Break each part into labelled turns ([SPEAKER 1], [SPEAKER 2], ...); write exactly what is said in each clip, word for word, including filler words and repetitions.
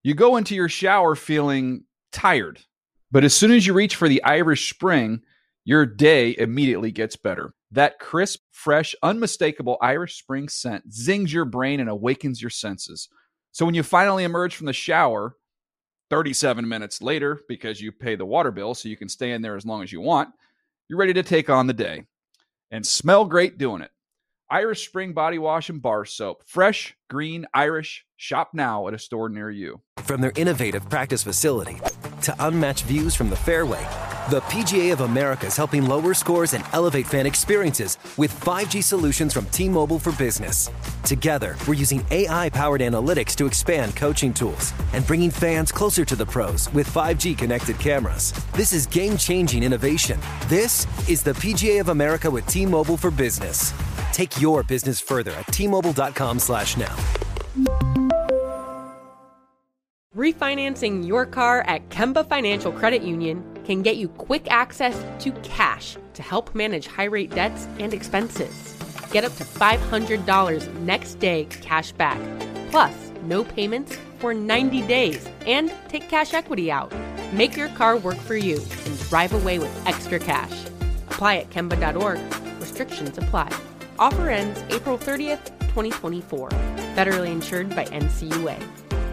[SPEAKER 1] You go into your shower feeling tired, but as soon as you reach for the Irish Spring, your day immediately gets better. That crisp, fresh, unmistakable Irish Spring scent zings your brain and awakens your senses. So when you finally emerge from the shower, thirty-seven minutes later, because you pay the water bill so you can stay in there as long as you want, you're ready to take on the day and smell great doing it. Irish Spring Body Wash and Bar Soap. Fresh, green, Irish. Shop now at a store near you.
[SPEAKER 2] From their innovative practice facility to unmatched views from the fairway, the P G A of America is helping lower scores and elevate fan experiences with five G solutions from T-Mobile for Business. Together, we're using A I-powered analytics to expand coaching tools and bringing fans closer to the pros with five G connected cameras. This is game-changing innovation. This is the P G A of America with T-Mobile for Business. Take your business further at T-Mobile.com slash now.
[SPEAKER 3] Refinancing your car at Kemba Financial Credit Union can get you quick access to cash to help manage high-rate debts and expenses. Get up to five hundred dollars next day cash back, plus no payments for ninety days, and take cash equity out. Make your car work for you and drive away with extra cash. Apply at Kemba dot org. Restrictions apply. Offer ends April thirtieth, twenty twenty-four. Federally insured by N C U A.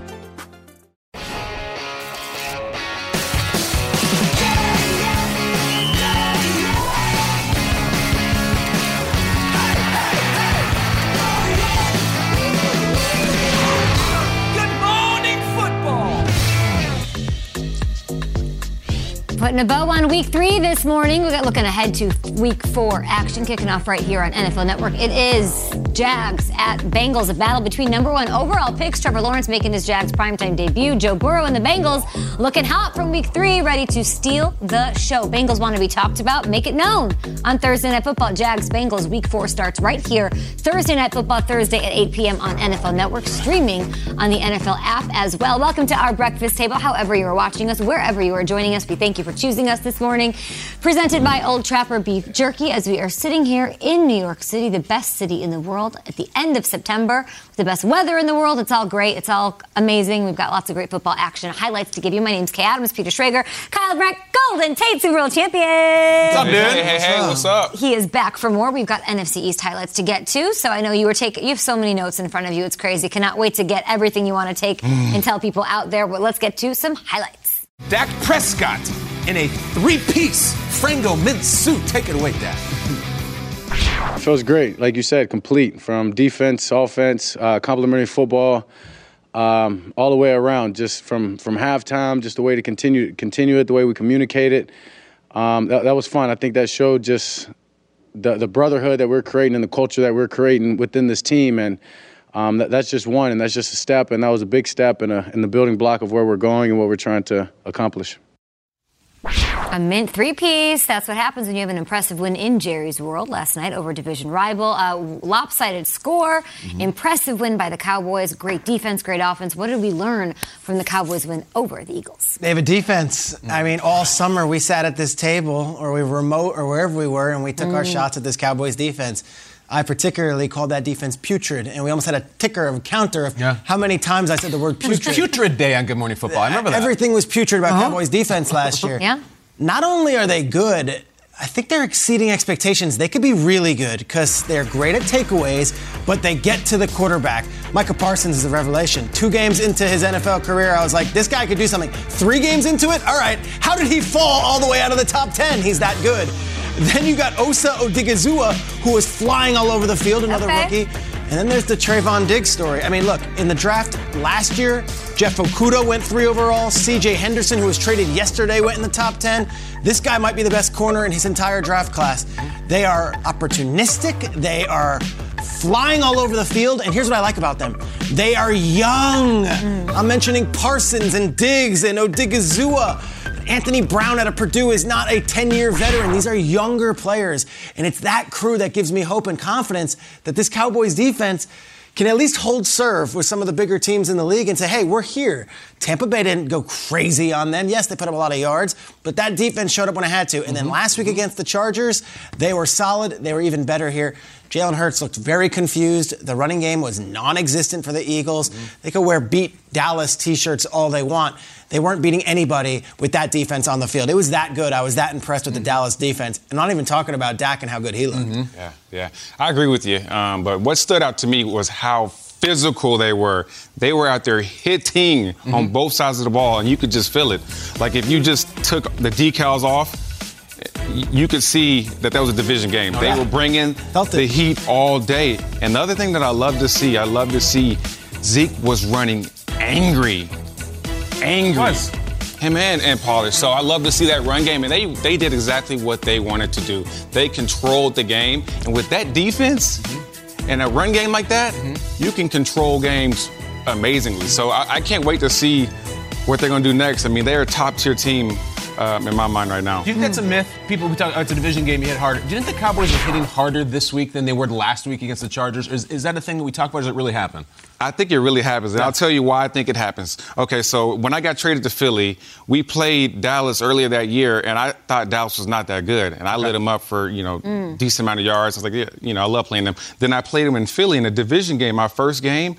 [SPEAKER 4] Putting a bow on week three this morning. We're looking ahead to week four action kicking off right here on N F L Network. It is Jags at Bengals, a battle between number one overall picks. Trevor Lawrence making his Jags primetime debut. Joe Burrow and the Bengals looking hot from week three, ready to steal the show. Bengals want to be talked about. Make it known on Thursday Night Football. Jags Bengals week four starts right here. Thursday Night Football, Thursday at eight p.m. on N F L Network, streaming on the N F L app as well. Welcome to our breakfast table, however you are watching us, wherever you are joining us. We thank you for choosing us this morning. Presented by Old Trapper Beef Jerky, as we are sitting here in New York City, the best city in the world, at the end of September, with the best weather in the world. It's all great. It's all amazing. We've got lots of great football action highlights to give you. My name's Kay Adams, Peter Schrager, Kyle Brandt, Golden Tate, Super Bowl champion.
[SPEAKER 5] What's up, dude? Hey, hey, hey, what's up?
[SPEAKER 4] He is back for more. We've got N F C East highlights to get to, so I know you were taking, you have so many notes in front of you. It's crazy. Cannot wait to get everything you want to take and tell people out there. Well, let's get to some highlights.
[SPEAKER 5] Dak Prescott in a three-piece Frango mint suit. Take it away, Dak.
[SPEAKER 6] Feels great. Like you said, complete from defense, offense, uh, complimentary football, um, all the way around. Just from, from halftime, just the way to continue continue it, the way we communicate it. Um, that, that was fun. I think that showed just the, the brotherhood that we're creating and the culture that we're creating within this team. And um, that, that's just one, and that's just a step. And that was a big step in, a, in the building block of where we're going and what we're trying to accomplish.
[SPEAKER 4] A mint three-piece. That's what happens when you have an impressive win in Jerry's world last night over division rival. Uh, lopsided score. Mm-hmm. Impressive win by the Cowboys. Great defense, great offense. What did we learn from the Cowboys win over the Eagles?
[SPEAKER 7] They have a defense. I mean, all summer we sat at this table, or we were remote, or wherever we were, and we took mm. our shots at this Cowboys defense. I particularly called that defense putrid, and we almost had a ticker of a counter of yeah. how many times I said the word putrid.
[SPEAKER 5] It was putrid day on Good Morning Football. I remember that.
[SPEAKER 7] Everything was putrid about uh-huh. Cowboys defense last year.
[SPEAKER 4] Yeah.
[SPEAKER 7] Not only are they good, I think they're exceeding expectations. They could be really good because they're great at takeaways, but they get to the quarterback. Micah Parsons is a revelation. Two games into his N F L career, I was like, this guy could do something. Three games into it? All right. How did he fall all the way out of the top ten? He's that good. Then you got Osa Odigizua, who was flying all over the field, another okay. rookie. And then there's the Trayvon Diggs story. I mean, look, in the draft last year, Jeff Okudah went three overall. C J Henderson, who was traded yesterday, went in the top ten. This guy might be the best corner in his entire draft class. They are opportunistic. They are flying all over the field. And here's what I like about them. They are young. Mm. I'm mentioning Parsons and Diggs and Odigizua. Anthony Brown out of Purdue is not a ten-year veteran. These are younger players. And it's that crew that gives me hope and confidence that this Cowboys defense can at least hold serve with some of the bigger teams in the league and say, hey, we're here Tampa Bay didn't go crazy on them. Yes, they put up a lot of yards, but that defense showed up when it had to. And mm-hmm. then last week against the Chargers, they were solid. They were even better here. Jalen Hurts looked very confused. The running game was non-existent for the Eagles. Mm-hmm. They could wear beat Dallas T-shirts all they want. They weren't beating anybody with that defense on the field. It was that good. I was that impressed with mm-hmm. the Dallas defense. I'm not even talking about Dak and how good he looked.
[SPEAKER 8] Mm-hmm. Yeah, yeah. I agree with you. Um, but what stood out to me was how physical they were. They were out there hitting mm-hmm. on both sides of the ball, and you could just feel it. Like if you just took the decals off, you could see that that was a division game. Oh, they yeah. were bringing Felt the it. heat all day. And the other thing that I love to see, I love to see Zeke was running angry. Angry. Was. Him and, and Pollard. So I love to see that run game. And they, they did exactly what they wanted to do. They controlled the game. And with that defense mm-hmm. and a run game like that, mm-hmm. you can control games amazingly. So I, I can't wait to see what they're going to do next. I mean, they're a top-tier team. Um, in my mind right now.
[SPEAKER 5] Do you think that's a myth? People we talk, oh, it's a division game, you hit harder. Do you think the Cowboys are hitting harder this week than they were last week against the Chargers? Is, is that a thing that we talk about, or does it really happen?
[SPEAKER 8] I think it really happens, and yeah. I'll tell you why I think it happens. Okay, so when I got traded to Philly, we played Dallas earlier that year, and I thought Dallas was not that good, and I okay. lit them up for, you know, mm. decent amount of yards. I was like, yeah, you know, I love playing them. Then I played them in Philly in a division game, my first game.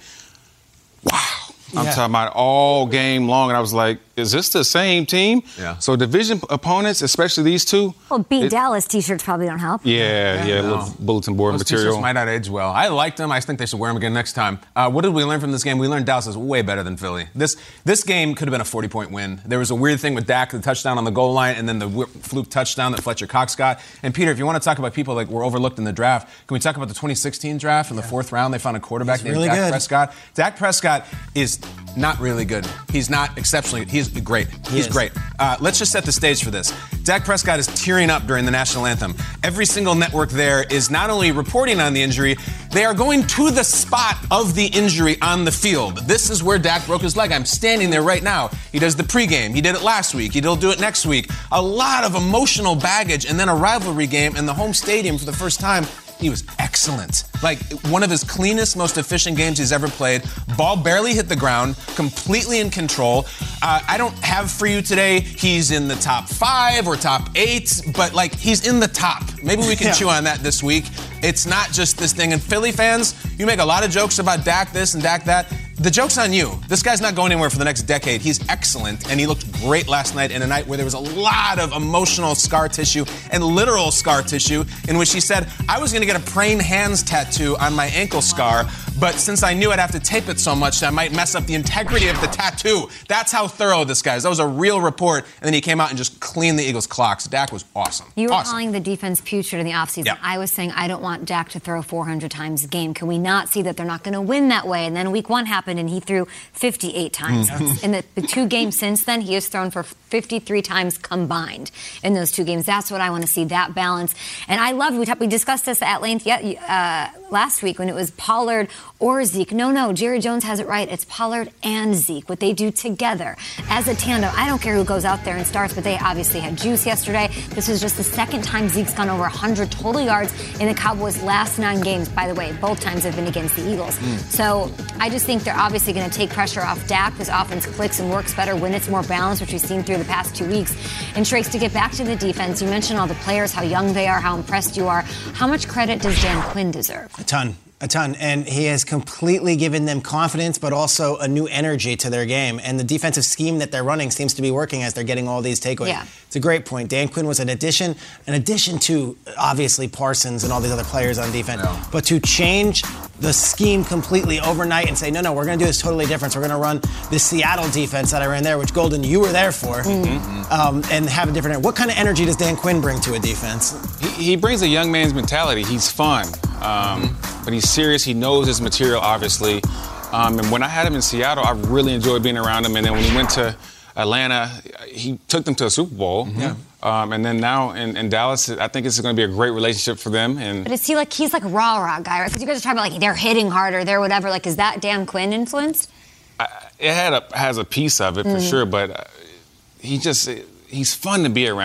[SPEAKER 8] Wow. I'm yeah. talking about all game long, and I was like, is this the same team? Yeah. So division opponents, especially these two.
[SPEAKER 4] Well, beat
[SPEAKER 8] it,
[SPEAKER 4] Dallas T-shirts probably don't help.
[SPEAKER 8] Yeah, yeah, yeah no. little bulletin board
[SPEAKER 5] Those
[SPEAKER 8] material.
[SPEAKER 5] T-shirts might not age well. I liked them. I think they should wear them again next time. Uh, what did we learn from this game? We learned Dallas is way better than Philly. This this game could have been a forty-point win. There was a weird thing with Dak, the touchdown on the goal line, and then the whip, fluke touchdown that Fletcher Cox got. And Peter, if you want to talk about people that were overlooked in the draft, can we talk about the twenty sixteen draft? In the yeah. fourth round, they found a quarterback
[SPEAKER 7] He's
[SPEAKER 5] named
[SPEAKER 7] really
[SPEAKER 5] Dak
[SPEAKER 7] good.
[SPEAKER 5] Prescott. Dak Prescott is not really good. He's not exceptionally good. He's great.
[SPEAKER 7] He
[SPEAKER 5] He's
[SPEAKER 7] is.
[SPEAKER 5] great. Uh, let's just set the stage for this. Dak Prescott is tearing up during the national anthem. Every single network there is not only reporting on the injury, they are going to the spot of the injury on the field. This is where Dak broke his leg. I'm standing there right now. He does the pregame. He did it last week. He'll do it next week. A lot of emotional baggage, and then a rivalry game in the home stadium for the first time. He was excellent. Like, one of his cleanest, most efficient games he's ever played. Ball barely hit the ground, completely in control. Uh, I don't have for you today, he's in the top five or top eight, but, like, he's in the top. Maybe we can yeah. chew on that this week. It's not just this thing. And Philly fans, you make a lot of jokes about Dak this and Dak that. The joke's on you. This guy's not going anywhere for the next decade. He's excellent, and he looked great last night in a night where there was a lot of emotional scar tissue and literal scar tissue in which he said, I was going to get a praying hands tattoo on my ankle scar, but since I knew I'd have to tape it so much, I might mess up the integrity of the tattoo. That's how thorough this guy is. That was a real report, and then he came out and just cleaned the Eagles' clocks. Dak was awesome.
[SPEAKER 4] You were
[SPEAKER 5] awesome.
[SPEAKER 4] calling the defense putrid in the offseason.
[SPEAKER 5] Yep.
[SPEAKER 4] I was saying I don't want Dak to throw four hundred times a game. Can we not see that they're not going to win that way? And then week one happened, and he threw fifty-eight times. Mm. In the, the two games since then, he has thrown for fifty-three times combined in those two games. That's what I want to see, that balance. And I love, we, talk, we discussed this at length yet, uh, last week when it was Pollard or Zeke. No, no, Jerry Jones has it right. It's Pollard and Zeke, what they do together as a tandem. I don't care who goes out there and starts, but they obviously had juice yesterday. This is just the second time Zeke's gone over one hundred total yards in the Cowboys' last nine games. By the way, both times have been against the Eagles. Mm. So I just think they're obviously going to take pressure off Dak. This offense clicks and works better when it's more balanced, which we've seen through the past two weeks. And Shrakes, to get back to the defense, you mentioned all the players, how young they are, how impressed you are. How much credit does Dan Quinn deserve?
[SPEAKER 7] A ton. A ton. And he has completely given them confidence, but also a new energy to their game. And the defensive scheme that they're running seems to be working as they're getting all these takeaways.
[SPEAKER 4] Yeah.
[SPEAKER 7] It's a great point. Dan Quinn was an addition, an addition to, obviously, Parsons and all these other players on defense. Yeah. But to change the scheme completely overnight and say, no, no, we're going to do this totally different. So we're going to run this Seattle defense that I ran there, which, Golden, you were there for, mm-hmm. um, and have a different... What kind of energy does Dan Quinn bring to a defense?
[SPEAKER 8] He, he brings a young man's mentality. He's fun, um, mm-hmm. but he's serious. He knows his material, obviously. Um, and when I had him in Seattle, I really enjoyed being around him. And then when he went to Atlanta, he took them to a Super Bowl. Mm-hmm. Yeah. Um, and then now in, in Dallas, I think it's going to be a great relationship for them. And
[SPEAKER 4] but is he like, he's like a rah-rah guy, right? Because you guys are talking about like they're hitting harder, they're whatever. Like, is that Dan Quinn influenced?
[SPEAKER 8] I, it had a, has a piece of it for mm. sure, but uh, he just, he's fun to be around.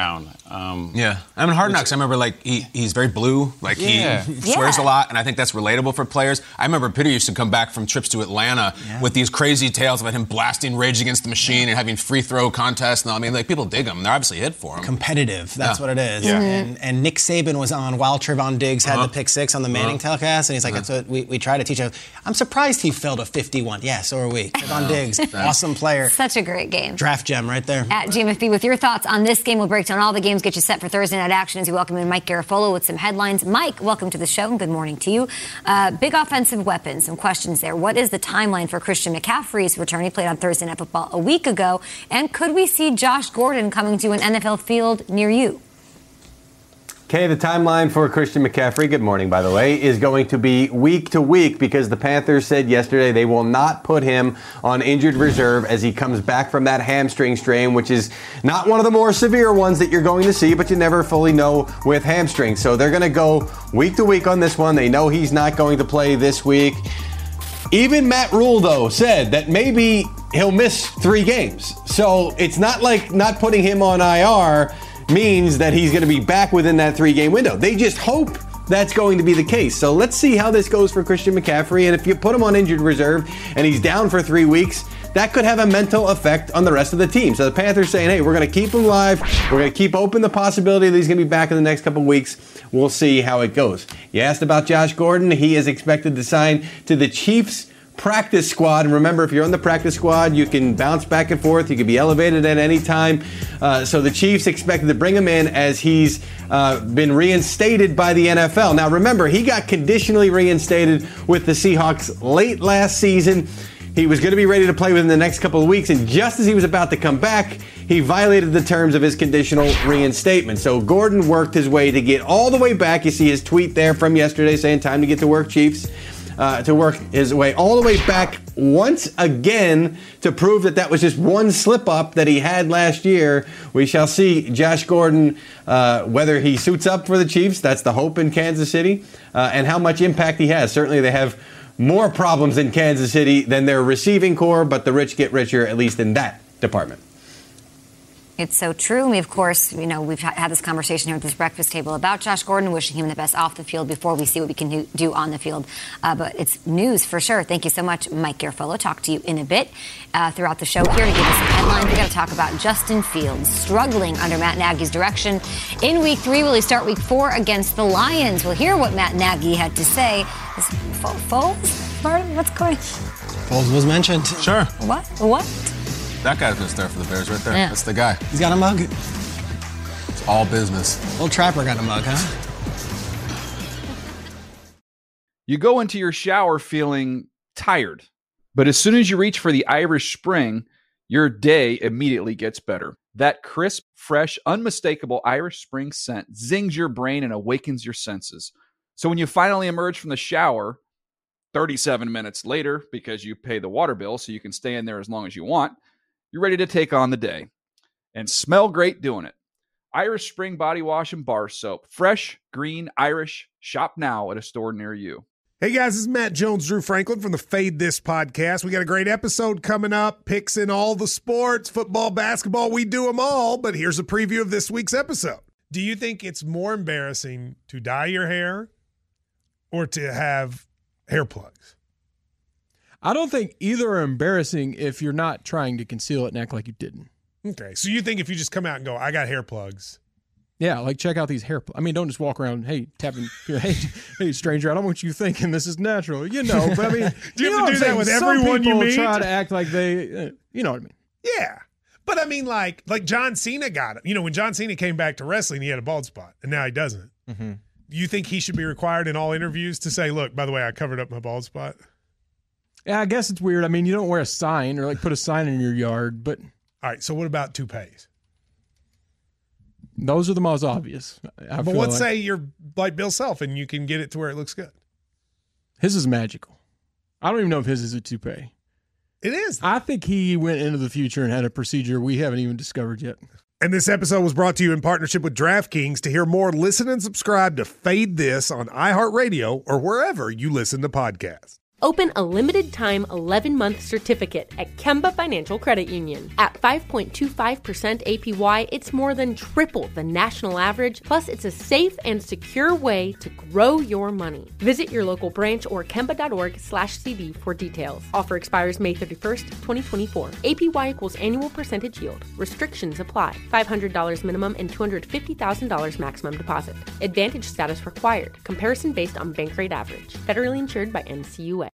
[SPEAKER 5] Um, yeah. I mean, Hard Knocks, I remember, like, he, he's very blue. Like,
[SPEAKER 8] yeah.
[SPEAKER 5] he swears
[SPEAKER 4] Yeah.
[SPEAKER 5] a lot, and I think that's relatable for players. I remember Peter used to come back from trips to Atlanta yeah. with these crazy tales about him blasting Rage Against the Machine yeah. and having free throw contests. And all. I mean, like, people dig him. They're obviously hit for him.
[SPEAKER 7] Competitive. That's
[SPEAKER 5] yeah.
[SPEAKER 7] what it is.
[SPEAKER 5] Yeah.
[SPEAKER 7] And, and Nick Saban was on while Trevon Diggs had
[SPEAKER 5] uh-huh.
[SPEAKER 7] the pick six on the Manning uh-huh. telecast, and he's like, uh-huh. that's what we, we try to teach him. I'm surprised he filled a fifty-one. Yeah, so are we. Trevon Diggs, awesome player.
[SPEAKER 4] Such a great game.
[SPEAKER 7] Draft gem right there.
[SPEAKER 4] At G M F B with your thoughts on this game. We'll break down all the games, get you set for Thursday night action as we welcome in Mike Garafolo with some headlines. Mike, welcome to the show and good morning to you. Uh, big offensive weapons, some questions there. What is the timeline for Christian McCaffrey's return? He played on Thursday Night Football a week ago. And could we see Josh Gordon coming to an N F L field near you?
[SPEAKER 9] Okay, the timeline for Christian McCaffrey, good morning, by the way, is going to be week to week because the Panthers said yesterday they will not put him on injured reserve as he comes back from that hamstring strain, which is not one of the more severe ones that you're going to see, but you never fully know with hamstrings. So they're going to go week to week on this one. They know he's not going to play this week. Even Matt Rule, though, said that maybe he'll miss three games. So it's not like not putting him on I R means that he's going to be back within that three-game window. They just hope that's going to be the case. So let's see how this goes for Christian McCaffrey. And if you put him on injured reserve and he's down for three weeks, that could have a mental effect on the rest of the team. So the Panthers saying, hey, we're going to keep him live. We're going to keep open the possibility that he's going to be back in the next couple of weeks. We'll see how it goes. You asked about Josh Gordon. He is expected to sign to the Chiefs practice squad. And remember, if you're on the practice squad, you can bounce back and forth. You can be elevated at any time. Uh, so the Chiefs expected to bring him in as he's uh, been reinstated by the N F L. Now, remember, he got conditionally reinstated with the Seahawks late last season. He was going to be ready to play within the next couple of weeks, and just as he was about to come back, he violated the terms of his conditional reinstatement. So Gordon worked his way to get all the way back. You see his tweet there from yesterday saying, time to get to work, Chiefs. Uh, to work his way all the way back once again to prove that that was just one slip-up that he had last year. We shall see Josh Gordon, uh, whether he suits up for the Chiefs, that's the hope in Kansas City, uh, and how much impact he has. Certainly they have more problems in Kansas City than their receiving core, but the rich get richer, at least in that department.
[SPEAKER 4] It's so true. We, of course, you know, we've had this conversation here at this breakfast table about Josh Gordon, wishing him the best off the field before we see what we can do, do on the field. Uh, but it's news for sure. Thank you so much, Mike Garafolo. Talk to you in a bit uh, throughout the show here to give us some headlines. We've got to talk about Justin Fields struggling under Matt Nagy's direction. In week three, will he start week four against the Lions? We'll hear what Matt Nagy had to say. Is Foles? Martin, what's going on?
[SPEAKER 7] Foles was mentioned.
[SPEAKER 5] Sure.
[SPEAKER 4] What? What?
[SPEAKER 5] That guy's going to start for the Bears right there.
[SPEAKER 4] Yeah.
[SPEAKER 5] That's the guy.
[SPEAKER 7] He's got a mug.
[SPEAKER 5] It's all business.
[SPEAKER 7] Old Trapper got a mug, huh?
[SPEAKER 1] You go into your shower feeling tired, but as soon as you reach for the Irish Spring, your day immediately gets better. That crisp, fresh, unmistakable Irish Spring scent zings your brain and awakens your senses. So when you finally emerge from the shower, thirty-seven minutes later, because you pay the water bill so you can stay in there as long as you want, you're ready to take on the day and smell great doing it. Irish Spring Body Wash and Bar Soap. Fresh, green, Irish. Shop now at a store near you.
[SPEAKER 10] Hey guys, this is Matt Jones, Drew Franklin from the Fade This podcast. We got a great episode coming up. Picks in all the sports, football, basketball, we do them all. But here's a preview of this week's episode. Do you think it's more embarrassing to dye your hair or to have hair plugs?
[SPEAKER 11] I don't think either are embarrassing if you're not trying to conceal it and act like you didn't.
[SPEAKER 10] Okay, so you think if you just come out and go, I got hair plugs.
[SPEAKER 11] Yeah, like check out these hair plugs. I mean, don't just walk around, hey, tapping, hey, hey, stranger, I don't want you thinking this is natural. You know, but I mean,
[SPEAKER 10] do you,
[SPEAKER 11] you
[SPEAKER 10] have to do that with everyone you meet?
[SPEAKER 11] Try to act like they, uh, you know what I mean?
[SPEAKER 10] Yeah. But I mean, like, like John Cena got it. You know, when John Cena came back to wrestling, he had a bald spot, and now he doesn't. Mm-hmm. You think he should be required in all interviews to say, look, by the way, I covered up my bald spot?
[SPEAKER 11] Yeah, I guess it's weird. I mean, you don't wear a sign or like put a sign in your yard, but.
[SPEAKER 10] All right, so what about toupees?
[SPEAKER 11] Those are the most obvious. I
[SPEAKER 10] but let's
[SPEAKER 11] like.
[SPEAKER 10] say you're like Bill Self and you can get it to where it looks good.
[SPEAKER 11] His is magical. I don't even know if his is a toupee.
[SPEAKER 10] It is.
[SPEAKER 11] I think he went into the future and had a procedure we haven't even discovered yet.
[SPEAKER 10] And this episode was brought to you in partnership with DraftKings. To hear more, listen and subscribe to Fade This on iHeartRadio or wherever you listen to podcasts.
[SPEAKER 3] Open a limited-time eleven-month certificate at Kemba Financial Credit Union. At five point two five percent A P Y, it's more than triple the national average, plus it's a safe and secure way to grow your money. Visit your local branch or kemba.org slash CD for details. Offer expires May thirty-first, twenty twenty-four. A P Y equals annual percentage yield. Restrictions apply. five hundred dollars minimum and two hundred fifty thousand dollars maximum deposit. Advantage status required. Comparison based on bank rate average. Federally insured by N C U A.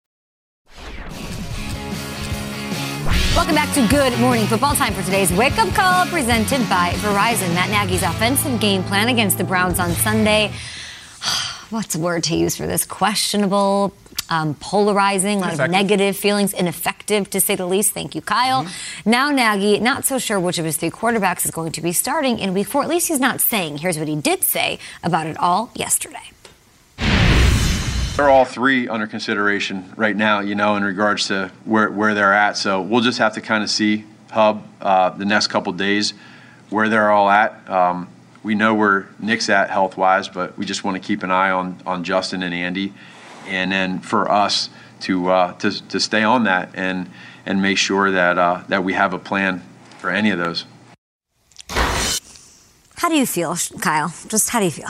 [SPEAKER 4] Welcome back to Good Morning Football. Time for today's wake-up call presented by Verizon. Matt Nagy's offensive game plan against the Browns on Sunday. What's the word to use for this? Questionable, um, polarizing, a lot of negative feelings, ineffective to say the least. Thank you, Kyle. Mm-hmm. Now Nagy, not so sure which of his three quarterbacks is going to be starting in week four. At least he's not saying. Here's what he did say about it all yesterday.
[SPEAKER 12] They're all three under consideration right now, you know, in regards to where, where they're at. So we'll just have to kind of see, Hub, uh, the next couple days where they're all at. Um, we know where Nick's at health-wise, but we just want to keep an eye on, on Justin and Andy. And then for us to uh, to, to stay on that and and make sure that uh, that we have a plan for any of those.
[SPEAKER 4] How do you feel, Kyle? Just how do you feel?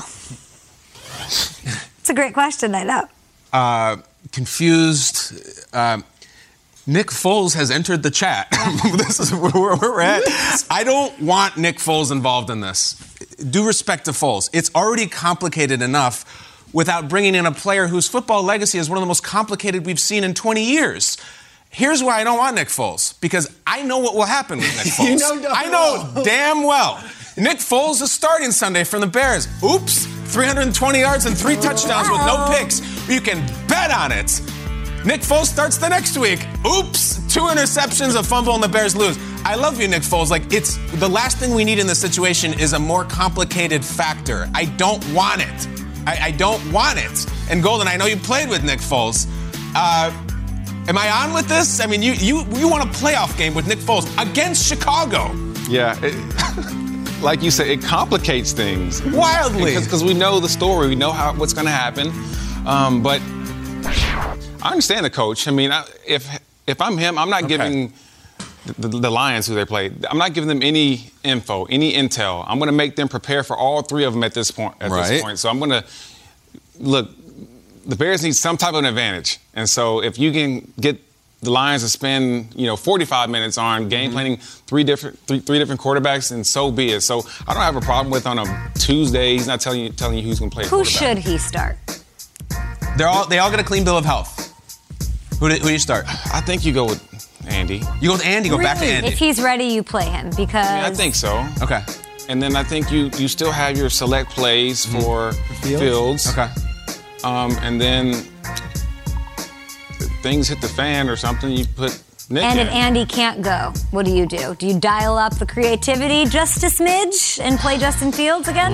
[SPEAKER 4] It's a great question, I know.
[SPEAKER 5] Uh, confused. Uh, Nick Foles has entered the chat. This is where we're at. I don't want Nick Foles involved in this. Due respect to Foles, it's already complicated enough without bringing in a player whose football legacy is one of the most complicated we've seen in twenty years. Here's why I don't want Nick Foles, because I know what will happen with Nick Foles.
[SPEAKER 7] You know no,
[SPEAKER 5] I know damn well. Nick Foles is starting Sunday from the Bears. Oops, three hundred twenty yards and three touchdowns with no picks. You can bet on it. Nick Foles starts the next week. Oops, two interceptions, a fumble, and the Bears lose. I love you, Nick Foles. Like, it's the last thing we need in this situation is a more complicated factor. I don't want it. I, I don't want it. And Golden, I know you played with Nick Foles. Uh, am I on with this? I mean, you you you want a playoff game with Nick Foles against Chicago.
[SPEAKER 8] Yeah. It, like you said, it complicates things.
[SPEAKER 5] Wildly.
[SPEAKER 8] Because we know the story. We know how what's going to happen. Um, but I understand the coach. I mean, I, if if I'm him, I'm not okay. giving the, the, the Lions who they played. I'm not giving them any info, any intel. I'm going to make them prepare for all three of them at this point. At
[SPEAKER 5] right.
[SPEAKER 8] this point, so I'm going to look. The Bears need some type of an advantage, and so if you can get the Lions to spend, you know, forty-five minutes on game planning mm-hmm. three different three, three different quarterbacks, and so be it. So I don't have a problem with on a Tuesday. He's not telling you telling you who's going to play.
[SPEAKER 4] Who should he start?
[SPEAKER 5] They're all they all get a clean bill of health. Who do, who do you start?
[SPEAKER 8] I think you go with Andy.
[SPEAKER 5] You go with Andy. Go
[SPEAKER 4] really?
[SPEAKER 5] back to Andy.
[SPEAKER 4] If he's ready, you play him because.
[SPEAKER 8] Yeah, I think so.
[SPEAKER 5] Okay.
[SPEAKER 8] And then I think you you still have your select plays mm-hmm. for Fields. Fields.
[SPEAKER 5] Okay.
[SPEAKER 8] Um, and then things hit the fan or something, you put Nick
[SPEAKER 4] And
[SPEAKER 8] in.
[SPEAKER 4] if Andy can't go, what do you do? Do you dial up the creativity just a smidge and play Justin Fields again?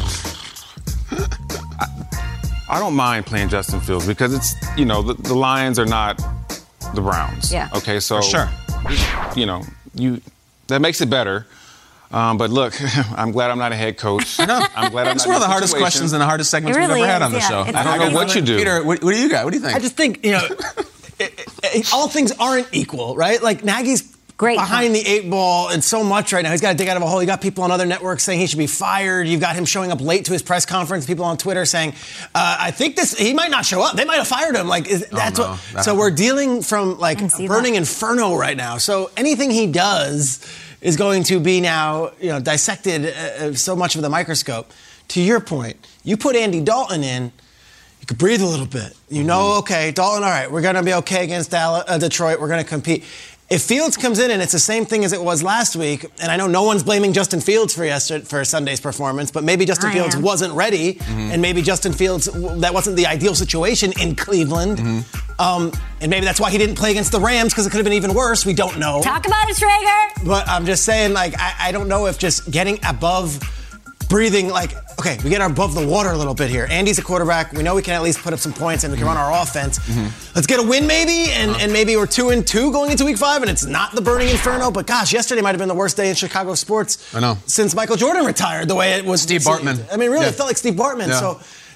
[SPEAKER 8] I, I don't mind playing Justin Fields because it's, you know, the, the Lions are not the Browns.
[SPEAKER 4] Yeah.
[SPEAKER 8] Okay, so,
[SPEAKER 5] For sure.
[SPEAKER 8] you know, you that makes it better. Um, but look, I'm glad I'm not a head coach.
[SPEAKER 5] No.
[SPEAKER 8] I'm glad I'm
[SPEAKER 5] it's
[SPEAKER 8] not
[SPEAKER 5] one of the hardest
[SPEAKER 8] situation.
[SPEAKER 5] questions and the hardest segments
[SPEAKER 4] really
[SPEAKER 5] we've ever had
[SPEAKER 4] is,
[SPEAKER 5] on the
[SPEAKER 4] yeah.
[SPEAKER 5] show.
[SPEAKER 4] It's
[SPEAKER 8] I don't know what you do.
[SPEAKER 5] Peter, what, what do you got? What do you think?
[SPEAKER 7] I just think, you know, it, it, all things aren't equal, right? Like, Nagy's
[SPEAKER 4] Great
[SPEAKER 7] behind
[SPEAKER 4] point.
[SPEAKER 7] the eight ball and so much right now. He's got to dig out of a hole. You got people on other networks saying he should be fired. You've got him showing up late to his press conference. People on Twitter saying, uh, I think this, he might not show up. They might have fired him. Like, is, that's
[SPEAKER 5] no.
[SPEAKER 7] what.
[SPEAKER 5] That
[SPEAKER 7] so we're dealing from, like, a burning
[SPEAKER 4] that.
[SPEAKER 7] inferno right now. So anything he does is going to be now, you know, dissected uh, so much of the microscope. To your point, you put Andy Dalton in, you could breathe a little bit. You know, okay, Dalton, all right, we're going to be okay against Dallas, uh, Detroit. We're going to compete. If Fields comes in and it's the same thing as it was last week, and I know no one's blaming Justin Fields for yesterday, for Sunday's performance, but maybe Justin
[SPEAKER 4] I
[SPEAKER 7] Fields
[SPEAKER 4] am.
[SPEAKER 7] wasn't ready, mm-hmm. and maybe Justin Fields, that wasn't the ideal situation in Cleveland. Mm-hmm. Um, and maybe that's why he didn't play against the Rams, because it could have been even worse. We don't know.
[SPEAKER 4] Talk about it, Schrager.
[SPEAKER 7] But I'm just saying, like, I, I don't know if just getting above breathing, like, okay, we get above the water a little bit here. Andy's a quarterback. We know we can at least put up some points and we can run our offense. Mm-hmm. Let's get a win maybe, and, uh-huh. and maybe we're two and two going into week five, and it's not the burning inferno. But gosh, yesterday might have been the worst day in Chicago sports
[SPEAKER 5] I know.
[SPEAKER 7] since Michael Jordan retired. The way it was
[SPEAKER 5] Steve Bartman.
[SPEAKER 7] I mean, really,
[SPEAKER 5] yeah.
[SPEAKER 7] it felt like Steve Bartman.
[SPEAKER 5] Yeah.
[SPEAKER 7] So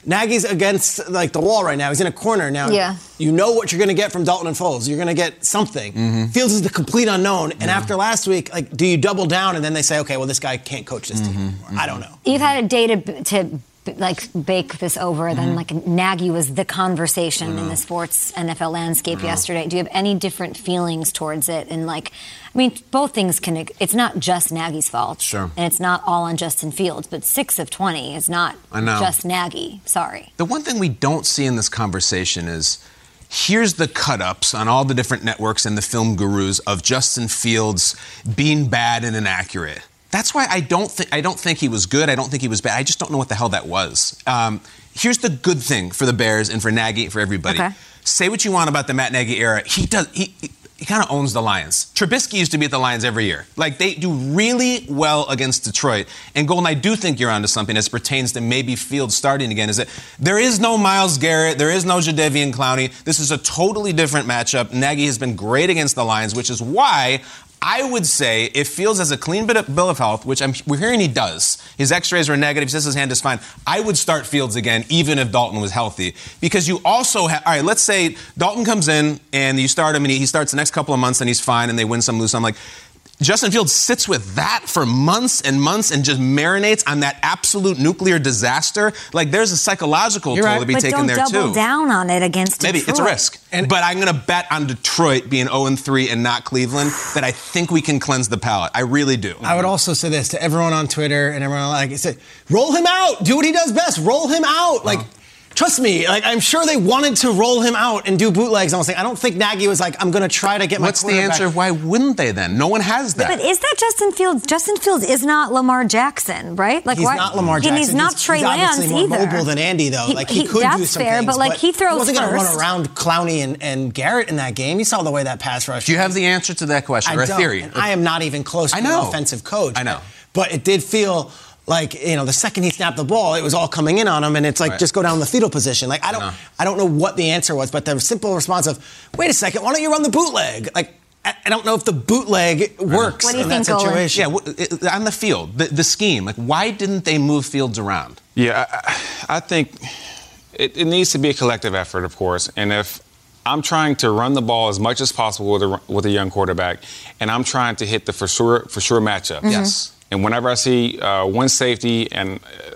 [SPEAKER 7] Nagy's against like the wall right now. He's in a corner now.
[SPEAKER 4] Yeah.
[SPEAKER 7] You know what you're going to get from Dalton and Foles. You're going to get something. Mm-hmm. Fields is the complete unknown. And yeah. after last week, like, do you double down and then they say, okay, well, this guy can't coach this mm-hmm. team anymore? Mm-hmm. I don't know.
[SPEAKER 4] You've had a day to to like bake this over. Mm-hmm. Then like Nagy was the conversation in the sports N F L landscape yesterday. Do you have any different feelings towards it? And like, I mean, both things can. It's not just Nagy's fault.
[SPEAKER 5] Sure.
[SPEAKER 4] And it's not all on Justin Fields. But six of twenty is not
[SPEAKER 5] I know.
[SPEAKER 4] just Nagy. Sorry.
[SPEAKER 5] The one thing we don't see in this conversation is here's the cut-ups on all the different networks and the film gurus of Justin Fields being bad and inaccurate. That's why I don't think I don't think he was good. I don't think he was bad. I just don't know what the hell that was. Um, here's the good thing for the Bears and for Nagy and for everybody. Okay. Say what you want about the Matt Nagy era. He does. He, he, he kind of owns the Lions. Trubisky used to be at the Lions every year. Like, they do really well against Detroit. And Golden, I do think you're onto something as pertains to maybe Fields starting again. Is that there is no Myles Garrett, there is no Jadeveon Clowney. This is a totally different matchup. Nagy has been great against the Lions, which is why I would say if Fields has a clean bill of health, which I'm, we're hearing he does, his x-rays are negative, he says his hand is fine, I would start Fields again even if Dalton was healthy. Because you also have, all right, let's say Dalton comes in and you start him and he, he starts the next couple of months and he's fine and they win some, lose some. Like, Justin Fields sits with that for months and months and just marinates on that absolute nuclear disaster. Like, there's a psychological
[SPEAKER 4] You're
[SPEAKER 5] toll
[SPEAKER 4] right.
[SPEAKER 5] to be
[SPEAKER 4] but
[SPEAKER 5] taken there, too.
[SPEAKER 4] But don't double down on it against
[SPEAKER 5] Maybe.
[SPEAKER 4] Detroit.
[SPEAKER 5] It's a risk. And, but I'm going to bet on Detroit being oh and three and not Cleveland that I think we can cleanse the palate. I really do.
[SPEAKER 7] I would also say this to everyone on Twitter and everyone like I said, roll him out. Do what he does best. Roll him out. Like, uh-huh. Trust me, like I'm sure they wanted to roll him out and do bootlegs. I was like, I don't think Nagy was like, I'm going to try to get my
[SPEAKER 5] What's the answer? Why wouldn't they then? No one has that.
[SPEAKER 4] But is that Justin Fields? Justin Fields is not Lamar Jackson, right?
[SPEAKER 7] Like, he's why? not Lamar Jackson.
[SPEAKER 4] And he's not
[SPEAKER 7] he's,
[SPEAKER 4] Trey
[SPEAKER 7] he's
[SPEAKER 4] Lance
[SPEAKER 7] obviously
[SPEAKER 4] either.
[SPEAKER 7] more mobile than Andy, though.
[SPEAKER 4] He,
[SPEAKER 7] like he,
[SPEAKER 4] he
[SPEAKER 7] could
[SPEAKER 4] that's
[SPEAKER 7] do some
[SPEAKER 4] fair,
[SPEAKER 7] things,
[SPEAKER 4] but like he throws.
[SPEAKER 7] He wasn't
[SPEAKER 4] going to
[SPEAKER 7] run around Clowney and, and Garrett in that game. You saw the way that pass rush.
[SPEAKER 5] Do you have the answer to that question
[SPEAKER 7] I
[SPEAKER 5] or a
[SPEAKER 7] don't,
[SPEAKER 5] theory?
[SPEAKER 7] And I am not even close to
[SPEAKER 5] I know.
[SPEAKER 7] an offensive coach.
[SPEAKER 5] I know.
[SPEAKER 7] But it did feel like, you know, the second he snapped the ball, it was all coming in on him, and it's like, right. just go down the fetal position. Like, I don't, I, know. I don't know what the answer was, but the simple response of, wait a second, why don't you run the bootleg? Like, I, I don't know if the bootleg works
[SPEAKER 4] what do you
[SPEAKER 7] in
[SPEAKER 4] think,
[SPEAKER 7] that situation.
[SPEAKER 5] Golan? Yeah, it, on the field, the, the scheme. Like, why didn't they move Fields around?
[SPEAKER 8] Yeah, I, I think it, it needs to be a collective effort, of course, and if I'm trying to run the ball as much as possible with a, with a young quarterback, and I'm trying to hit the for sure, for sure matchup.
[SPEAKER 5] Mm-hmm. Yes.
[SPEAKER 8] And whenever I see uh, one safety and uh,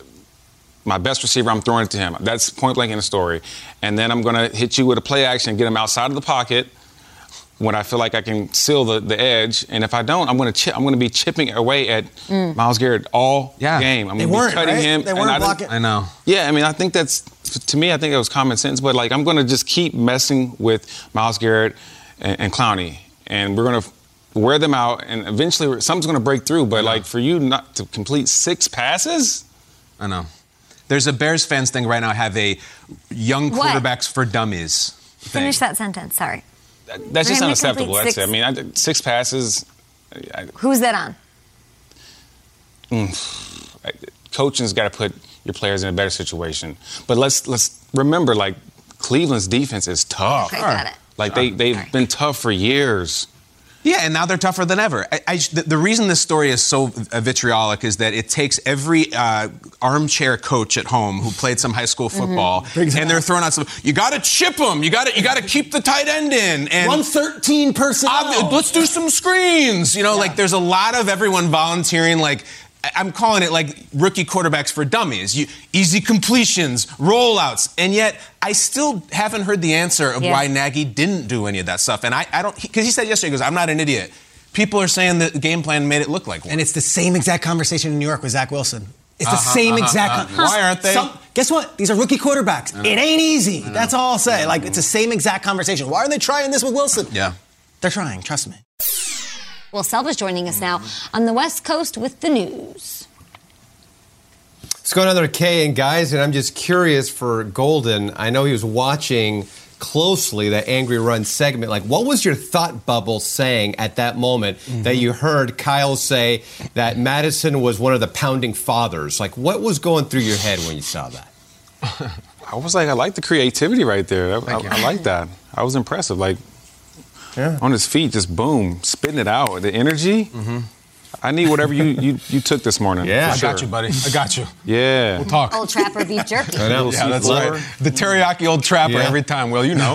[SPEAKER 8] my best receiver, I'm throwing it to him. That's point blank in the story. And then I'm going to hit you with a play action, get him outside of the pocket when I feel like I can seal the, the edge. And if I don't, I'm going to chip, I'm going to be chipping away at mm. Myles Garrett all
[SPEAKER 5] yeah.
[SPEAKER 8] game. I'm
[SPEAKER 7] they
[SPEAKER 8] going to be cutting
[SPEAKER 7] right?
[SPEAKER 8] him.
[SPEAKER 7] They weren't
[SPEAKER 8] I
[SPEAKER 7] blocking.
[SPEAKER 5] I know.
[SPEAKER 8] Yeah, I mean, I think that's, to me, I think it was common sense. But, like, I'm going to just keep messing with Myles Garrett and, and Clowney. And we're going to wear them out, and eventually something's going to break through. But, like, for you not to complete six passes?
[SPEAKER 5] I know. There's a Bears fans thing right now, have a young quarterbacks what? for dummies thing.
[SPEAKER 4] Finish that sentence, sorry.
[SPEAKER 8] That, that's for just unacceptable. That's it. I mean, I, six passes. I,
[SPEAKER 4] Who's that on?
[SPEAKER 8] Mm, coaching's got to put your players in a better situation. But let's let's remember, like, Cleveland's defense is tough.
[SPEAKER 4] Okay, got it.
[SPEAKER 8] Like, they, they've right. been tough for years.
[SPEAKER 5] Yeah, and now they're tougher than ever. I, I, the, the reason this story is so vitriolic is that it takes every uh, armchair coach at home who played some high school football, mm-hmm. and they're throwing out some. You got to chip them. You got to. You got to keep the tight end in. And
[SPEAKER 7] Run thirteen personnel.
[SPEAKER 5] Uh, let's do some screens. You know, yeah. like there's a lot of everyone volunteering. Like, I'm calling it like rookie quarterbacks for dummies. You, easy completions, rollouts, and yet I still haven't heard the answer of yeah. why Nagy didn't do any of that stuff. And I, I don't, because he, he said yesterday, he goes, I'm not an idiot. People are saying that the game plan made it look like one.
[SPEAKER 7] And it's the same exact conversation in New York with Zach Wilson. It's the
[SPEAKER 5] uh-huh,
[SPEAKER 7] same
[SPEAKER 5] uh-huh,
[SPEAKER 7] exact.
[SPEAKER 5] Uh-huh. Why aren't they?
[SPEAKER 7] Some, guess what? These are rookie quarterbacks. It ain't easy. That's all I'll say. Like, it's the same exact conversation. Why are they trying this with Wilson?
[SPEAKER 5] Yeah,
[SPEAKER 7] they're trying. Trust me.
[SPEAKER 4] Well, Selva's joining us now on the West Coast with the news.
[SPEAKER 9] Let's go another K, and guys, and I'm just curious for Golden. I know he was watching closely that Angry Run segment. Like, what was your thought bubble saying at that moment mm-hmm. that you heard Kyle say that Madison was one of the pounding fathers? Like, what was going through your head when you saw that?
[SPEAKER 8] I was like, I like the creativity right there. I, I, I like that. I was impressive. Like, yeah. on his feet, just boom, spitting it out. The energy. Mm-hmm. I need whatever you, you, you took this morning.
[SPEAKER 5] Yeah, I
[SPEAKER 8] sure.
[SPEAKER 5] got you, buddy. I got you.
[SPEAKER 8] Yeah.
[SPEAKER 5] We'll talk.
[SPEAKER 4] Old Trapper beef jerky.
[SPEAKER 5] I know. Yeah, that's right. The teriyaki Old Trapper
[SPEAKER 13] Yeah.
[SPEAKER 5] every time. Well, you know.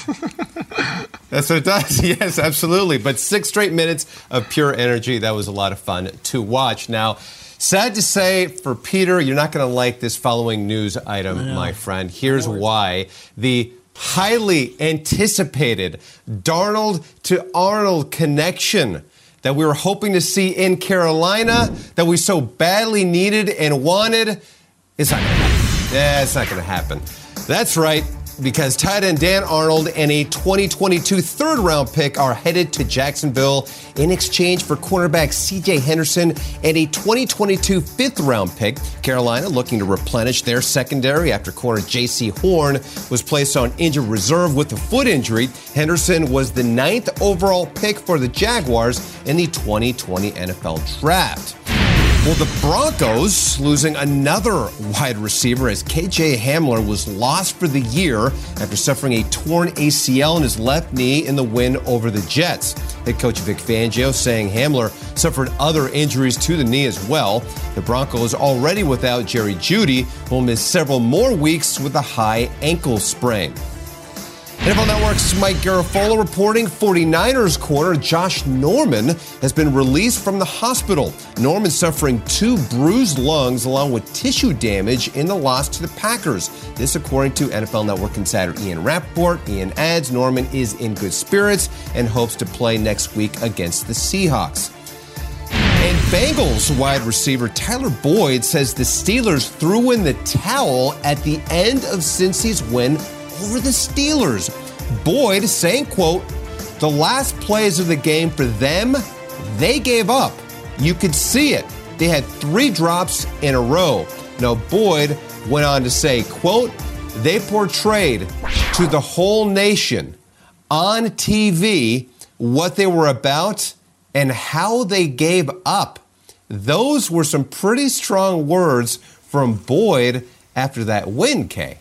[SPEAKER 13] That's what it does. Yes, absolutely. But six straight minutes of pure energy. That was a lot of fun to watch. Now, sad to say for Peter, you're not going to like this following news item, my friend. Here's why. The highly anticipated Darnold to Arnold connection that we were hoping to see in Carolina, that we so badly needed and wanted, it's not going to happen. Yeah, it's not going to happen. That's right, because tight end Dan Arnold and a twenty twenty-two third-round pick are headed to Jacksonville in exchange for cornerback C J Henderson and a twenty twenty-two fifth-round pick. Carolina looking to replenish their secondary after corner J C Horn was placed on injured reserve with a foot injury. Henderson was the ninth overall pick for the Jaguars in the twenty twenty N F L Draft. Well, the Broncos losing another wide receiver as K J Hamler was lost for the year after suffering a torn A C L in his left knee in the win over the Jets. Head coach Vic Fangio saying Hamler suffered other injuries to the knee as well. The Broncos already without Jerry Jeudy will miss several more weeks with a high ankle sprain. N F L Network's Mike Garafolo reporting forty-niners corner Josh Norman has been released from the hospital. Norman suffering two bruised lungs along with tissue damage in the loss to the Packers. This according to N F L Network insider Ian Rappaport. Ian adds Norman is in good spirits and hopes to play next week against the Seahawks. And Bengals wide receiver Tyler Boyd says the Steelers threw in the towel at the end of Cincy's win over the Steelers. Boyd saying, quote, the last plays of the game for them, they gave up. You could see it. They had three drops in a row. Now, Boyd went on to say, quote, they portrayed to the whole nation on T V what they were about and how they gave up. Those were some pretty strong words from Boyd after that win, Kay.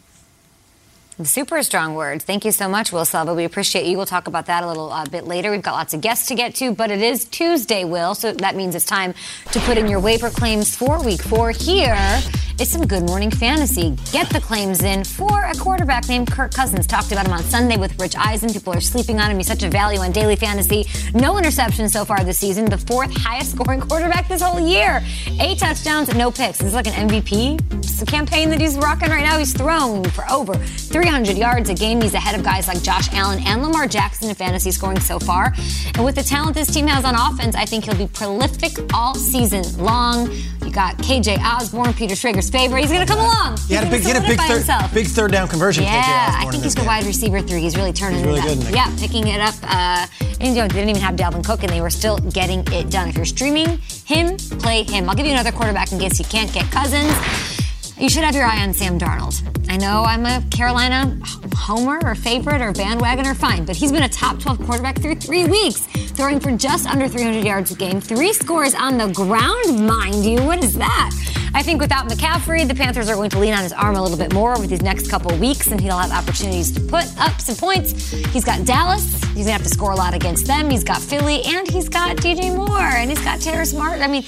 [SPEAKER 4] Super strong words. Thank you so much, Will Selva. We appreciate you. We'll talk about that a little uh, bit later. We've got lots of guests to get to, but it is Tuesday, Will, so that means it's time to put in your waiver claims for week four. Here is some Good Morning Fantasy. Get the claims in for a quarterback named Kirk Cousins. Talked about him on Sunday with Rich Eisen. People are sleeping on him. He's such a value on daily fantasy. No interceptions so far this season. The fourth highest scoring quarterback this whole year. Eight touchdowns, no picks. This is like an M V P campaign that he's rocking right now. He's thrown for over three hundred yards a game. He's ahead of guys like Josh Allen and Lamar Jackson in fantasy scoring so far. And with the talent this team has on offense, I think he'll be prolific all season long. You got K J Osborne, Peter Schrager's favorite. He's going to come along.
[SPEAKER 7] He had a big, he had a big, third, big third down conversion.
[SPEAKER 4] Yeah,
[SPEAKER 7] K J
[SPEAKER 4] I
[SPEAKER 7] Osborne
[SPEAKER 4] think he's the
[SPEAKER 7] game.
[SPEAKER 4] wide receiver three. He's really turning
[SPEAKER 7] He's really
[SPEAKER 4] it
[SPEAKER 7] good
[SPEAKER 4] up.
[SPEAKER 7] in that
[SPEAKER 4] Yeah, picking it up. Uh, and you know, they didn't even have Dalvin Cook, and they were still getting it done. If you're streaming him, play him. I'll give you another quarterback in case you can't get Cousins. You should have your eye on Sam Darnold. I know I'm a Carolina homer or favorite or bandwagoner, fine, but he's been a top twelve quarterback through three weeks, throwing for just under three hundred yards a game, three scores on the ground, mind you. What is that? I think without McCaffrey, the Panthers are going to lean on his arm a little bit more over these next couple weeks, and he'll have opportunities to put up some points. He's got Dallas. He's going to have to score a lot against them. He's got Philly, and he's got D J Moore, and he's got Terrace Martin. I mean,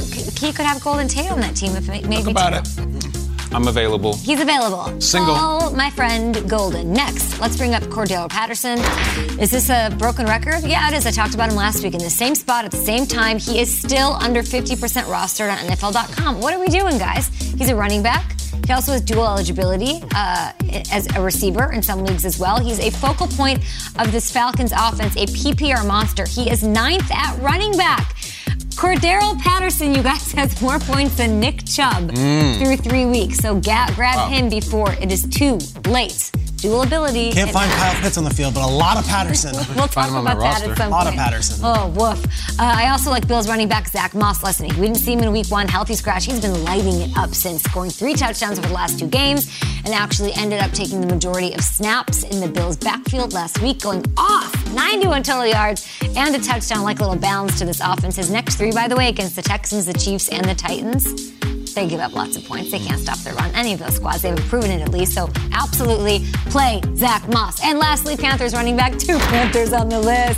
[SPEAKER 4] he could have Golden Tate on that team if it maybe.
[SPEAKER 8] Talk about it. I'm available.
[SPEAKER 4] He's available.
[SPEAKER 8] Single.
[SPEAKER 4] Call my friend Golden. Next, let's bring up Cordero Patterson. Is this a broken record? Yeah, it is. I talked about him last week in the same spot at the same time. He is still under fifty percent rostered on N F L dot com. What are we doing, guys? He's a running back. He also has dual eligibility uh, as a receiver in some leagues as well. He's a focal point of this Falcons offense, a P P R monster. He is ninth at running back. Cordero Patterson, you guys, has more points than Nick Chubb mm. through three weeks. So ga- grab wow. him before it is too late. Dual ability.
[SPEAKER 7] Can't find Kyle Pitts on the field, but a lot of Patterson.
[SPEAKER 4] We'll talk about that roster. At some
[SPEAKER 7] point. A lot
[SPEAKER 4] point.
[SPEAKER 7] of Patterson.
[SPEAKER 4] Oh, woof. Uh, I also like Bills running back Zach Moss. Listen, we didn't see him in week one. Healthy scratch. He's been lighting it up since, scoring three touchdowns over the last two games and actually ended up taking the majority of snaps in the Bills' backfield last week, going off ninety-one total yards and a touchdown, like little bounds to this offense. His next three, by the way, against the Texans, the Chiefs, and the Titans. They give up lots of points. They can't stop their run. Any of those squads, they've proven it at least. So absolutely play Zach Moss. And lastly, Panthers running back, two Panthers on the list.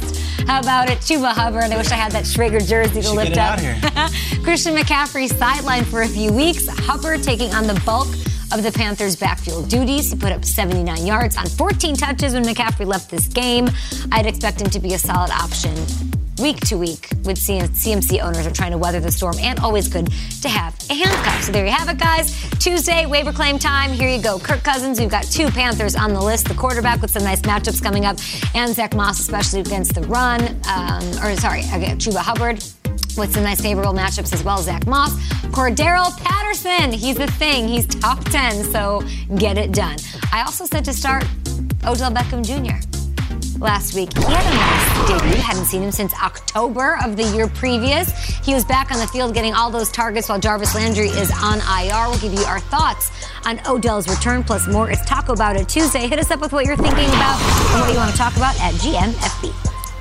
[SPEAKER 4] How about it? Chuba Hubbard. I wish I had that Schrager jersey to
[SPEAKER 7] Should
[SPEAKER 4] lift
[SPEAKER 7] get it
[SPEAKER 4] up.
[SPEAKER 7] out here.
[SPEAKER 4] Christian McCaffrey sidelined for a few weeks. Hubbard taking on the bulk of the Panthers' backfield duties. He put up seventy-nine yards on fourteen touches when McCaffrey left this game. I'd expect him to be a solid option week to week with C M C owners are trying to weather the storm, and always good to have a handcuff. So there you have it, guys. Tuesday, waiver claim time. Here you go. Kirk Cousins, we've got two Panthers on the list. The quarterback with some nice matchups coming up, and Zach Moss, especially against the run. Um, or, sorry, again, Chuba Hubbard with some nice favorable matchups as well. Zach Moss. Cordero Patterson, he's the thing. He's top ten, so get it done. I also said to start Odell Beckham Junior last week. He had a nice debut. Hadn't seen him since October of the year previous. He was back on the field getting all those targets while Jarvis Landry is on I R. We'll give you our thoughts on Odell's return plus more. It's Taco About It Tuesday. Hit us up with what you're thinking about and what you want to talk about at G M F B.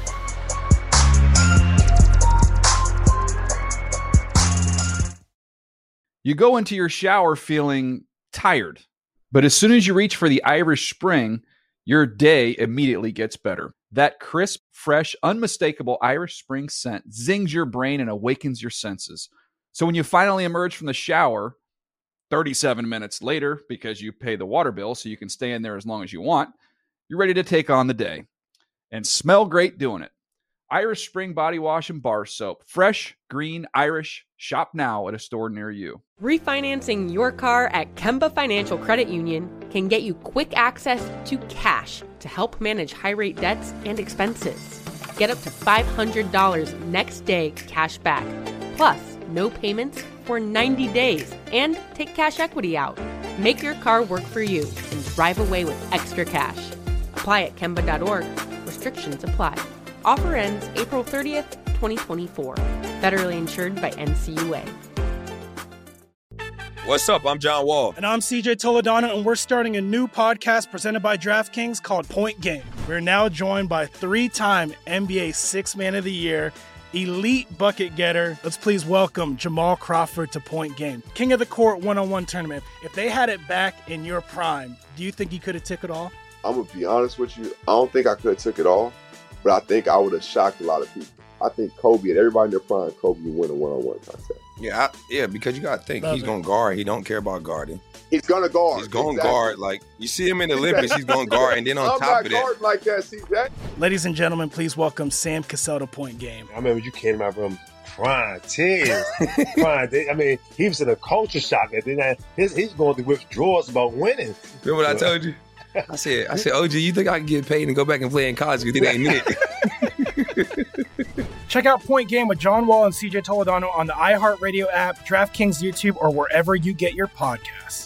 [SPEAKER 1] You go into your shower feeling tired, but as soon as you reach for the Irish Spring, your day immediately gets better. That crisp, fresh, unmistakable Irish Spring scent zings your brain and awakens your senses. So when you finally emerge from the shower, thirty-seven minutes later, because you pay the water bill so you can stay in there as long as you want, you're ready to take on the day and smell great doing it. Irish Spring Body Wash and Bar Soap. Fresh, green, Irish. Shop now at a store near you.
[SPEAKER 3] Refinancing your car at Kemba Financial Credit Union can get you quick access to cash to help manage high-rate debts and expenses. Get up to five hundred dollars next day cash back, plus no payments for ninety days, and take cash equity out. Make your car work for you and drive away with extra cash. Apply at Kemba dot org. Restrictions apply. Offer ends April thirtieth, twenty twenty-four. Federally insured by N C U A.
[SPEAKER 14] What's up? I'm John Wall.
[SPEAKER 15] And I'm C J Toledano, and we're starting a new podcast presented by DraftKings called Point Game. We're now joined by three-time N B A Sixth Man of the Year, elite bucket getter. Let's please welcome Jamal Crawford to Point Game. King of the Court one-on-one tournament. If they had it back in your prime, do you think you could have took it all?
[SPEAKER 16] I'm going to be honest with you. I don't think I could have took it all, but I think I would have shocked a lot of people. I think Kobe and everybody in their prime, Kobe would win a one-on-one contest.
[SPEAKER 14] Yeah, I, yeah, because you got to think, Love he's going to guard. He don't care about guarding.
[SPEAKER 16] He's going to guard.
[SPEAKER 14] He's going to
[SPEAKER 16] exactly.
[SPEAKER 14] guard. Like, you see him in the Olympics, he's going to guard. And then on
[SPEAKER 16] I'm
[SPEAKER 14] top of that.
[SPEAKER 16] I'm not guarding like that, C J.
[SPEAKER 15] Ladies and gentlemen, please welcome Sam Cassell to Point Game.
[SPEAKER 17] I remember you came out from crying, tears, crying. I mean, he was in a culture shock. And then his, he's going through withdrawals about winning.
[SPEAKER 14] Remember what I told you? I said, I said, O G, you think I can get paid and go back and play in college? You think they ain't it?
[SPEAKER 15] Check out Point Game with John Wall and C J Toledano on the iHeartRadio app, DraftKings YouTube, or wherever you get your podcasts.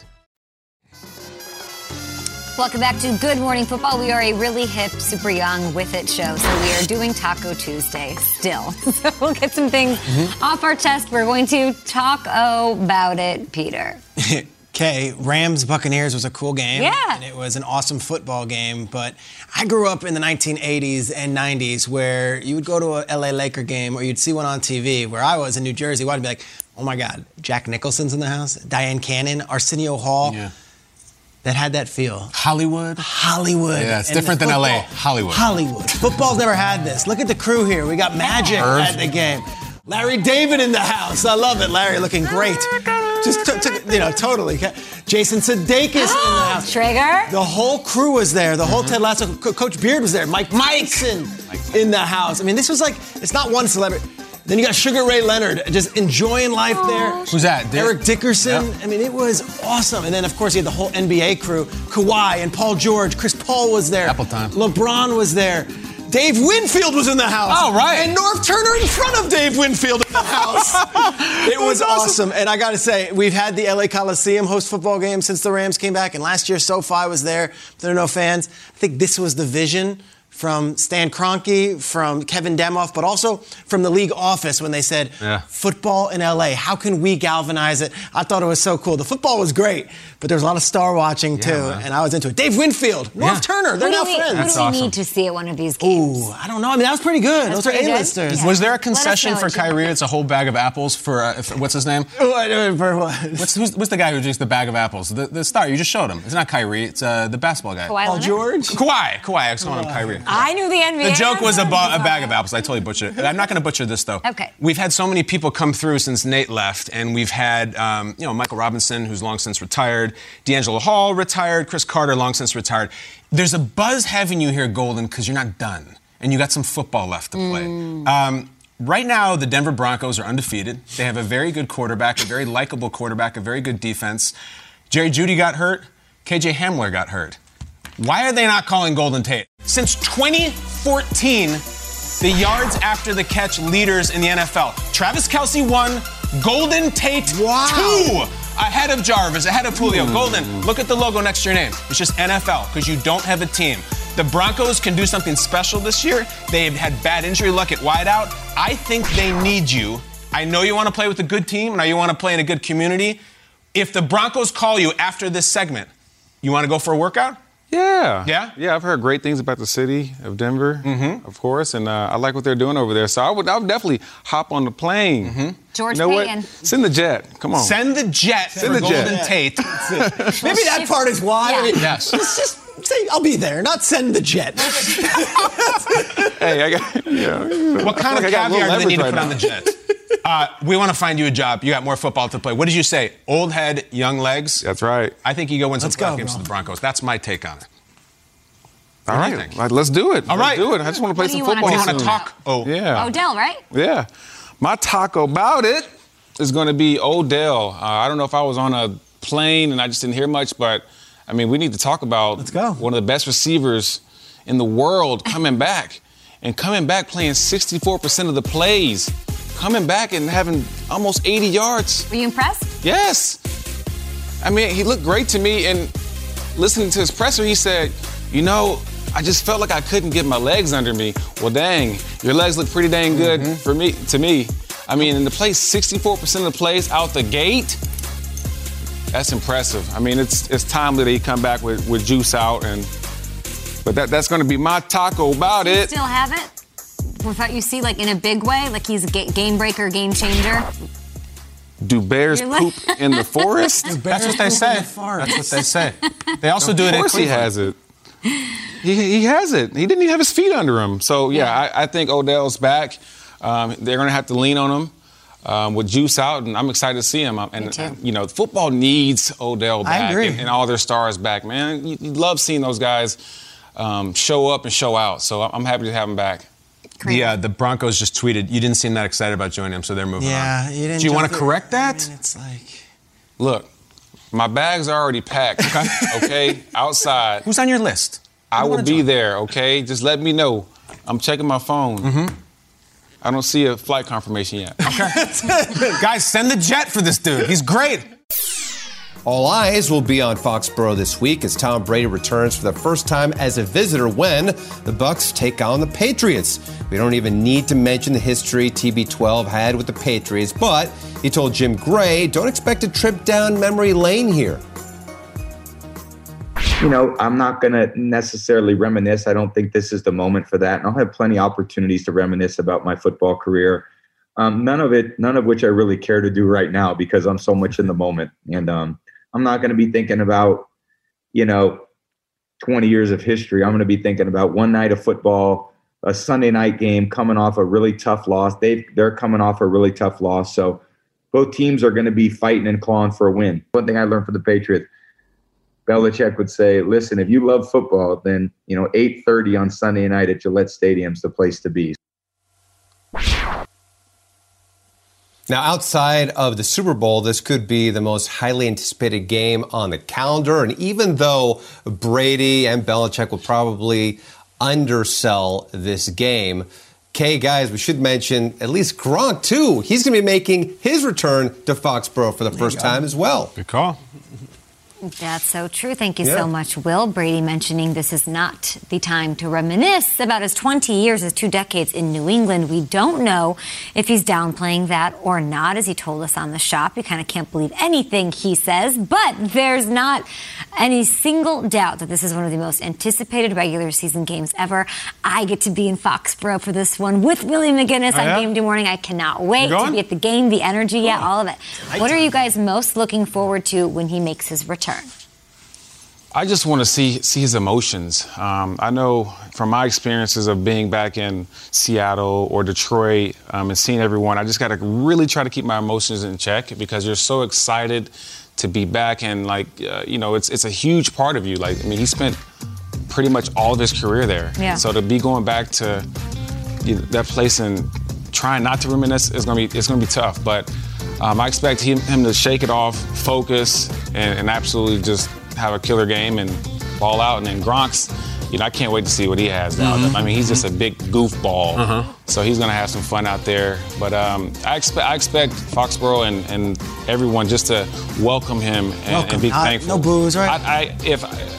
[SPEAKER 4] Welcome back to Good Morning Football. We are a really hip, super young, with it show, so we are doing Taco Tuesday still. So we'll get some things mm-hmm. off our chest. We're going to talk about it, Peter.
[SPEAKER 7] Okay, Rams-Buccaneers was a cool game.
[SPEAKER 4] Yeah.
[SPEAKER 7] And it was an awesome football game. But I grew up in the nineteen eighties and nineties where you would go to a L A Laker game or you'd see one on T V. Where I was in New Jersey, I'd be like, oh, my God, Jack Nicholson's in the house, Diane Cannon, Arsenio Hall.
[SPEAKER 5] Yeah.
[SPEAKER 7] That had that feel.
[SPEAKER 5] Hollywood?
[SPEAKER 7] Hollywood.
[SPEAKER 5] Yeah, it's
[SPEAKER 7] and
[SPEAKER 5] different than L A. Hollywood.
[SPEAKER 7] Hollywood. Football's never had this. Look at the crew here. We got Magic
[SPEAKER 5] Irv.
[SPEAKER 7] at the game. Larry David in the house. I love it. Larry looking great. Just, t- t- you know, totally. Jason Sudeikis in the house.
[SPEAKER 4] Trigger.
[SPEAKER 7] The whole crew was there. The whole mm-hmm. Ted Lasso. Co- Coach Beard was there. Mike Tyson in the house. I mean, this was like, it's not one celebrity. Then you got Sugar Ray Leonard just enjoying life Aww. There.
[SPEAKER 5] Who's that?
[SPEAKER 7] Eric Dickerson. Yep. I mean, it was awesome. And then, of course, you had the whole N B A crew. Kawhi and Paul George. Chris Paul was there.
[SPEAKER 5] Apple time.
[SPEAKER 7] LeBron was there. Dave Winfield was in the house.
[SPEAKER 5] Oh, right.
[SPEAKER 7] And North Turner in front of Dave Winfield in the house. It was awesome. awesome. And I got to say, we've had the L A Coliseum host football game since the Rams came back. And last year, SoFi was there. There are no fans. I think this was the vision from Stan Kroenke, from Kevin Demoff, but also from the league office when they said, yeah. football in L A, how can we galvanize it? I thought it was so cool. The football was great, but there was a lot of star watching, yeah, too, man. And I was into it. Dave Winfield, North yeah. Turner, they're now
[SPEAKER 4] we,
[SPEAKER 7] friends.
[SPEAKER 4] Who
[SPEAKER 7] That's
[SPEAKER 4] do we
[SPEAKER 7] awesome.
[SPEAKER 4] need to see at one of these games?
[SPEAKER 7] Ooh, I don't know. I mean, that was pretty good. That's Those are A-listers.
[SPEAKER 5] Yeah. Was there a concession for Kyrie? It's a whole bag of apples for, uh, for what's his name? what's, who's, what's the guy who drinks the bag of apples? The, the star, you just showed him. It's not Kyrie, it's uh, the basketball guy.
[SPEAKER 4] Kawhi
[SPEAKER 7] Paul George?
[SPEAKER 5] Kawhi. Kawhi, I just called him Kyrie.
[SPEAKER 4] I knew the N B A.
[SPEAKER 5] The joke was a,
[SPEAKER 4] answer.
[SPEAKER 5] ba- a bag of apples. I totally butchered it. I'm not going to butcher this, though.
[SPEAKER 4] Okay.
[SPEAKER 5] We've had so many people come through since Nate left, and we've had, um, you know, Michael Robinson, who's long since retired, D'Angelo Hall retired, Chris Carter, long since retired. There's a buzz having you here, Golden, because you're not done, and you got some football left to play.
[SPEAKER 4] Mm.
[SPEAKER 5] Um, right now, the Denver Broncos are undefeated. They have a very good quarterback, a very likable quarterback, a very good defense. Jerry Jeudy got hurt. K J Hamler got hurt. Why are they not calling Golden Tate? Since twenty fourteen, the yards after the catch leaders in the N F L. Travis Kelce one, Golden Tate wow. two, ahead of Jarvis, ahead of Julio. Mm. Golden, look at the logo next to your name. It's just N F L because you don't have a team. The Broncos can do something special this year. They've had bad injury luck at wideout. I think they need you. I know you want to play with a good team. I know you want to play in a good community. If the Broncos call you after this segment, you want to go for a workout?
[SPEAKER 8] Yeah.
[SPEAKER 5] Yeah?
[SPEAKER 8] Yeah, I've heard great things about the city of Denver, mm-hmm. of course, and uh, I like what they're doing over there. So I would, I would definitely hop on the plane.
[SPEAKER 5] Mm-hmm.
[SPEAKER 4] George
[SPEAKER 8] you know
[SPEAKER 4] Payton.
[SPEAKER 8] What? Send the jet. Come on.
[SPEAKER 5] Send the jet
[SPEAKER 8] Send
[SPEAKER 5] for
[SPEAKER 8] the
[SPEAKER 5] Golden
[SPEAKER 8] jet.
[SPEAKER 5] Tate.
[SPEAKER 7] Maybe that part is why.
[SPEAKER 4] Yeah.
[SPEAKER 7] I mean,
[SPEAKER 5] Yes.
[SPEAKER 7] Just, just say, I'll be there, not send the jet.
[SPEAKER 8] Hey, I got, yeah.
[SPEAKER 5] What kind
[SPEAKER 8] like
[SPEAKER 5] of caviar do they need to
[SPEAKER 8] right
[SPEAKER 5] put
[SPEAKER 8] now.
[SPEAKER 5] on the jet? Uh, we want to find you a job. You got more football to play. What did you say? Old head, young legs?
[SPEAKER 8] That's right.
[SPEAKER 5] I think you go win some
[SPEAKER 7] Let's
[SPEAKER 5] playoff
[SPEAKER 7] go,
[SPEAKER 5] games
[SPEAKER 7] bro.
[SPEAKER 5] to the Broncos. That's my take on it.
[SPEAKER 8] All
[SPEAKER 5] What do you
[SPEAKER 8] right.
[SPEAKER 5] think?
[SPEAKER 8] Right, let's do it.
[SPEAKER 5] All
[SPEAKER 8] let's
[SPEAKER 5] right.
[SPEAKER 8] do it. I just want to play
[SPEAKER 4] What do
[SPEAKER 8] some
[SPEAKER 4] you wanna
[SPEAKER 8] football.
[SPEAKER 5] We
[SPEAKER 4] talk
[SPEAKER 5] want to
[SPEAKER 8] soon.
[SPEAKER 5] talk. Oh,
[SPEAKER 8] Yeah.
[SPEAKER 4] Odell, right?
[SPEAKER 8] Yeah. My talk about it is going to be Odell. Uh, I don't know if I was on a plane and I just didn't hear much, but, I mean, we need to talk about
[SPEAKER 7] Let's go.
[SPEAKER 8] one of the best receivers in the world coming back. And coming back playing sixty-four percent of the plays. Coming back and having almost eighty yards.
[SPEAKER 4] Were you impressed?
[SPEAKER 8] Yes. I mean, he looked great to me. And listening to his presser, he said, you know, I just felt like I couldn't get my legs under me. Well, dang, your legs look pretty dang good
[SPEAKER 5] Mm-hmm.
[SPEAKER 8] for me, to me. I mean, in the play, sixty-four percent of the plays out the gate, that's impressive. I mean, it's it's timely that he come back with, with juice out. and But that that's going to be my taco about
[SPEAKER 4] Do you
[SPEAKER 8] it.
[SPEAKER 4] still have it? Without you see, like in a big way, like he's a ga- game breaker, game changer.
[SPEAKER 8] Do bears
[SPEAKER 4] You're like-
[SPEAKER 8] poop in the forest?
[SPEAKER 5] That's what they say. That's what they say. They also do it
[SPEAKER 8] Of
[SPEAKER 5] at
[SPEAKER 8] course he
[SPEAKER 5] Cleveland.
[SPEAKER 8] has it. He, he has it. He didn't even have his feet under him. So, yeah, I, I think Odell's back. Um, they're going to have to lean on him um, with juice out, and I'm excited to see him. And,
[SPEAKER 4] too.
[SPEAKER 8] you know, football needs Odell
[SPEAKER 7] I
[SPEAKER 8] back
[SPEAKER 7] agree.
[SPEAKER 8] And, and all their stars back, man. You, you love seeing those guys um, show up and show out. So I'm happy to have him back.
[SPEAKER 5] The, uh, the Broncos just tweeted, you didn't seem that excited about joining him, so they're moving
[SPEAKER 7] Yeah,
[SPEAKER 5] on.
[SPEAKER 7] you didn't
[SPEAKER 5] Do you want
[SPEAKER 7] jump
[SPEAKER 5] to
[SPEAKER 7] it.
[SPEAKER 5] correct that?
[SPEAKER 7] I mean, it's like...
[SPEAKER 8] Look, my bags are already packed, okay, outside.
[SPEAKER 5] Who's on your list?
[SPEAKER 8] I
[SPEAKER 5] Who
[SPEAKER 8] will
[SPEAKER 5] wanna
[SPEAKER 8] be
[SPEAKER 5] join?
[SPEAKER 8] there, okay? Just let me know. I'm checking my phone.
[SPEAKER 5] Mm-hmm.
[SPEAKER 8] I don't see a flight confirmation yet.
[SPEAKER 5] Guys, send the jet for this dude. He's great.
[SPEAKER 13] All eyes will be on Foxborough this week as Tom Brady returns for the first time as a visitor when the Bucs take on the Patriots. We don't even need to mention the history T B twelve had with the Patriots, but he told Jim Gray, don't expect a trip down memory lane here.
[SPEAKER 18] You know, I'm not going to necessarily reminisce. I don't think this is the moment for that. And I'll have plenty of opportunities to reminisce about my football career. Um, none of it, none of which I really care to do right now because I'm so much in the moment. And um, I'm not going to be thinking about, you know, twenty years of history. I'm going to be thinking about one night of football, a Sunday night game coming off a really tough loss. They've, they're coming off a really tough loss. So both teams are going to be fighting and clawing for a win. One thing I learned from the Patriots, Belichick would say, listen, if you love football, then, you know, eight thirty on Sunday night at Gillette Stadium's the place to be.
[SPEAKER 13] Now, outside of the Super Bowl, this could be the most highly anticipated game on the calendar. And even though Brady and Belichick will probably undersell this game, okay, guys, we should mention at least Gronk, too. He's going to be making his return to Foxborough for the first time as well.
[SPEAKER 5] Good call.
[SPEAKER 4] That's so true. Thank you
[SPEAKER 13] Yeah.
[SPEAKER 4] so much, Will. Brady mentioning this is not the time to reminisce about his twenty years, his two decades in New England. We don't know if he's downplaying that or not, as he told us on the shop. You kind of can't believe anything he says, but there's not any single doubt that this is one of the most anticipated regular season games ever. I get to be in Foxborough for this one with Willie McGinnis
[SPEAKER 19] Oh,
[SPEAKER 4] on
[SPEAKER 19] yeah?
[SPEAKER 4] game day morning. I cannot wait
[SPEAKER 19] You
[SPEAKER 4] to
[SPEAKER 19] going?
[SPEAKER 4] be at the game, the energy, yeah, all of it. What are you guys most looking forward to when he makes his return?
[SPEAKER 8] I just want to see see his emotions. Um, I know from my experiences of being back in Seattle or Detroit um, and seeing everyone, I just got to really try to keep my emotions in check because you're so excited to be back and like uh, you know it's it's a huge part of you. Like I mean, he spent pretty much all of his career there.
[SPEAKER 4] Yeah.
[SPEAKER 8] So to be going back to you know, that place and trying not to reminisce is gonna be it's gonna be tough. But um, I expect him, him to shake it off, focus, and, and absolutely just have a killer game and ball out. And then Gronk's, you know, I can't wait to see what he has now.
[SPEAKER 5] Mm-hmm.
[SPEAKER 8] I mean, he's just a big goofball.
[SPEAKER 5] Uh-huh.
[SPEAKER 8] So he's going to have some fun out there. But um, I expect I expect Foxborough and, and everyone just to welcome him and,
[SPEAKER 7] Welcome.
[SPEAKER 8] and be
[SPEAKER 7] Not-
[SPEAKER 8] thankful.
[SPEAKER 7] no boos, right?
[SPEAKER 8] I, I, if,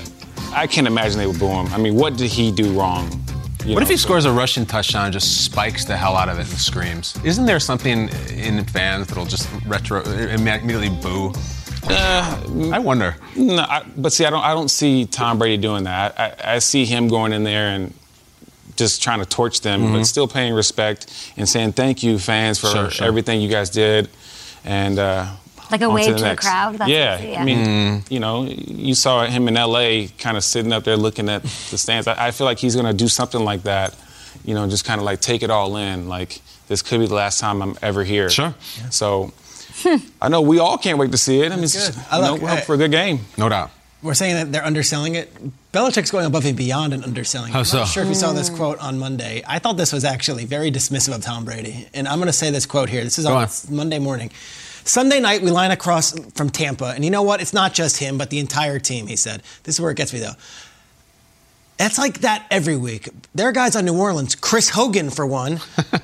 [SPEAKER 8] I can't imagine they would boo him. I mean, what did he do wrong? You
[SPEAKER 5] What
[SPEAKER 8] know,
[SPEAKER 5] if he
[SPEAKER 8] so-
[SPEAKER 5] scores a rushing touchdown and just spikes the hell out of it and screams? Isn't there something in fans that'll just retro immediately boo?
[SPEAKER 8] Uh,
[SPEAKER 5] I wonder.
[SPEAKER 8] No, I, but see, I don't. I don't see Tom Brady doing that. I, I see him going in there and just trying to torch them,
[SPEAKER 5] Mhm.
[SPEAKER 8] but still paying respect and saying thank you, fans, for
[SPEAKER 5] Sure, sure.
[SPEAKER 8] everything you guys did. And uh,
[SPEAKER 4] Like a
[SPEAKER 8] on
[SPEAKER 4] wave
[SPEAKER 8] the
[SPEAKER 4] to the
[SPEAKER 8] next.
[SPEAKER 4] crowd? That's
[SPEAKER 8] Yeah,
[SPEAKER 4] what- yeah.
[SPEAKER 8] I mean,
[SPEAKER 5] Mm.
[SPEAKER 8] you know, you saw him in L A kind of sitting up there looking at the stands. I, I feel like he's going to do something like that. You know, just kind of like take it all in. Like this could be the last time I'm ever here.
[SPEAKER 5] Sure.
[SPEAKER 8] So. I know we all can't wait to see it. I mean, it's
[SPEAKER 7] Good.
[SPEAKER 8] just,
[SPEAKER 7] I
[SPEAKER 8] you know,
[SPEAKER 7] look-
[SPEAKER 8] we hope for a good game.
[SPEAKER 5] No doubt.
[SPEAKER 7] We're saying that they're underselling it. Belichick's going above and beyond in underselling.
[SPEAKER 5] How
[SPEAKER 7] I'm
[SPEAKER 5] so?
[SPEAKER 7] not sure if you saw this quote on Monday. I thought this was actually very dismissive of Tom Brady. And I'm going to say this quote here. This is
[SPEAKER 5] Go
[SPEAKER 7] on
[SPEAKER 5] on.
[SPEAKER 7] Monday morning. Sunday night, we line across from Tampa. And you know what? It's not just him, but the entire team, he said. This is where it gets me, though. It's like that every week. There are guys on New Orleans, Chris Hogan for one,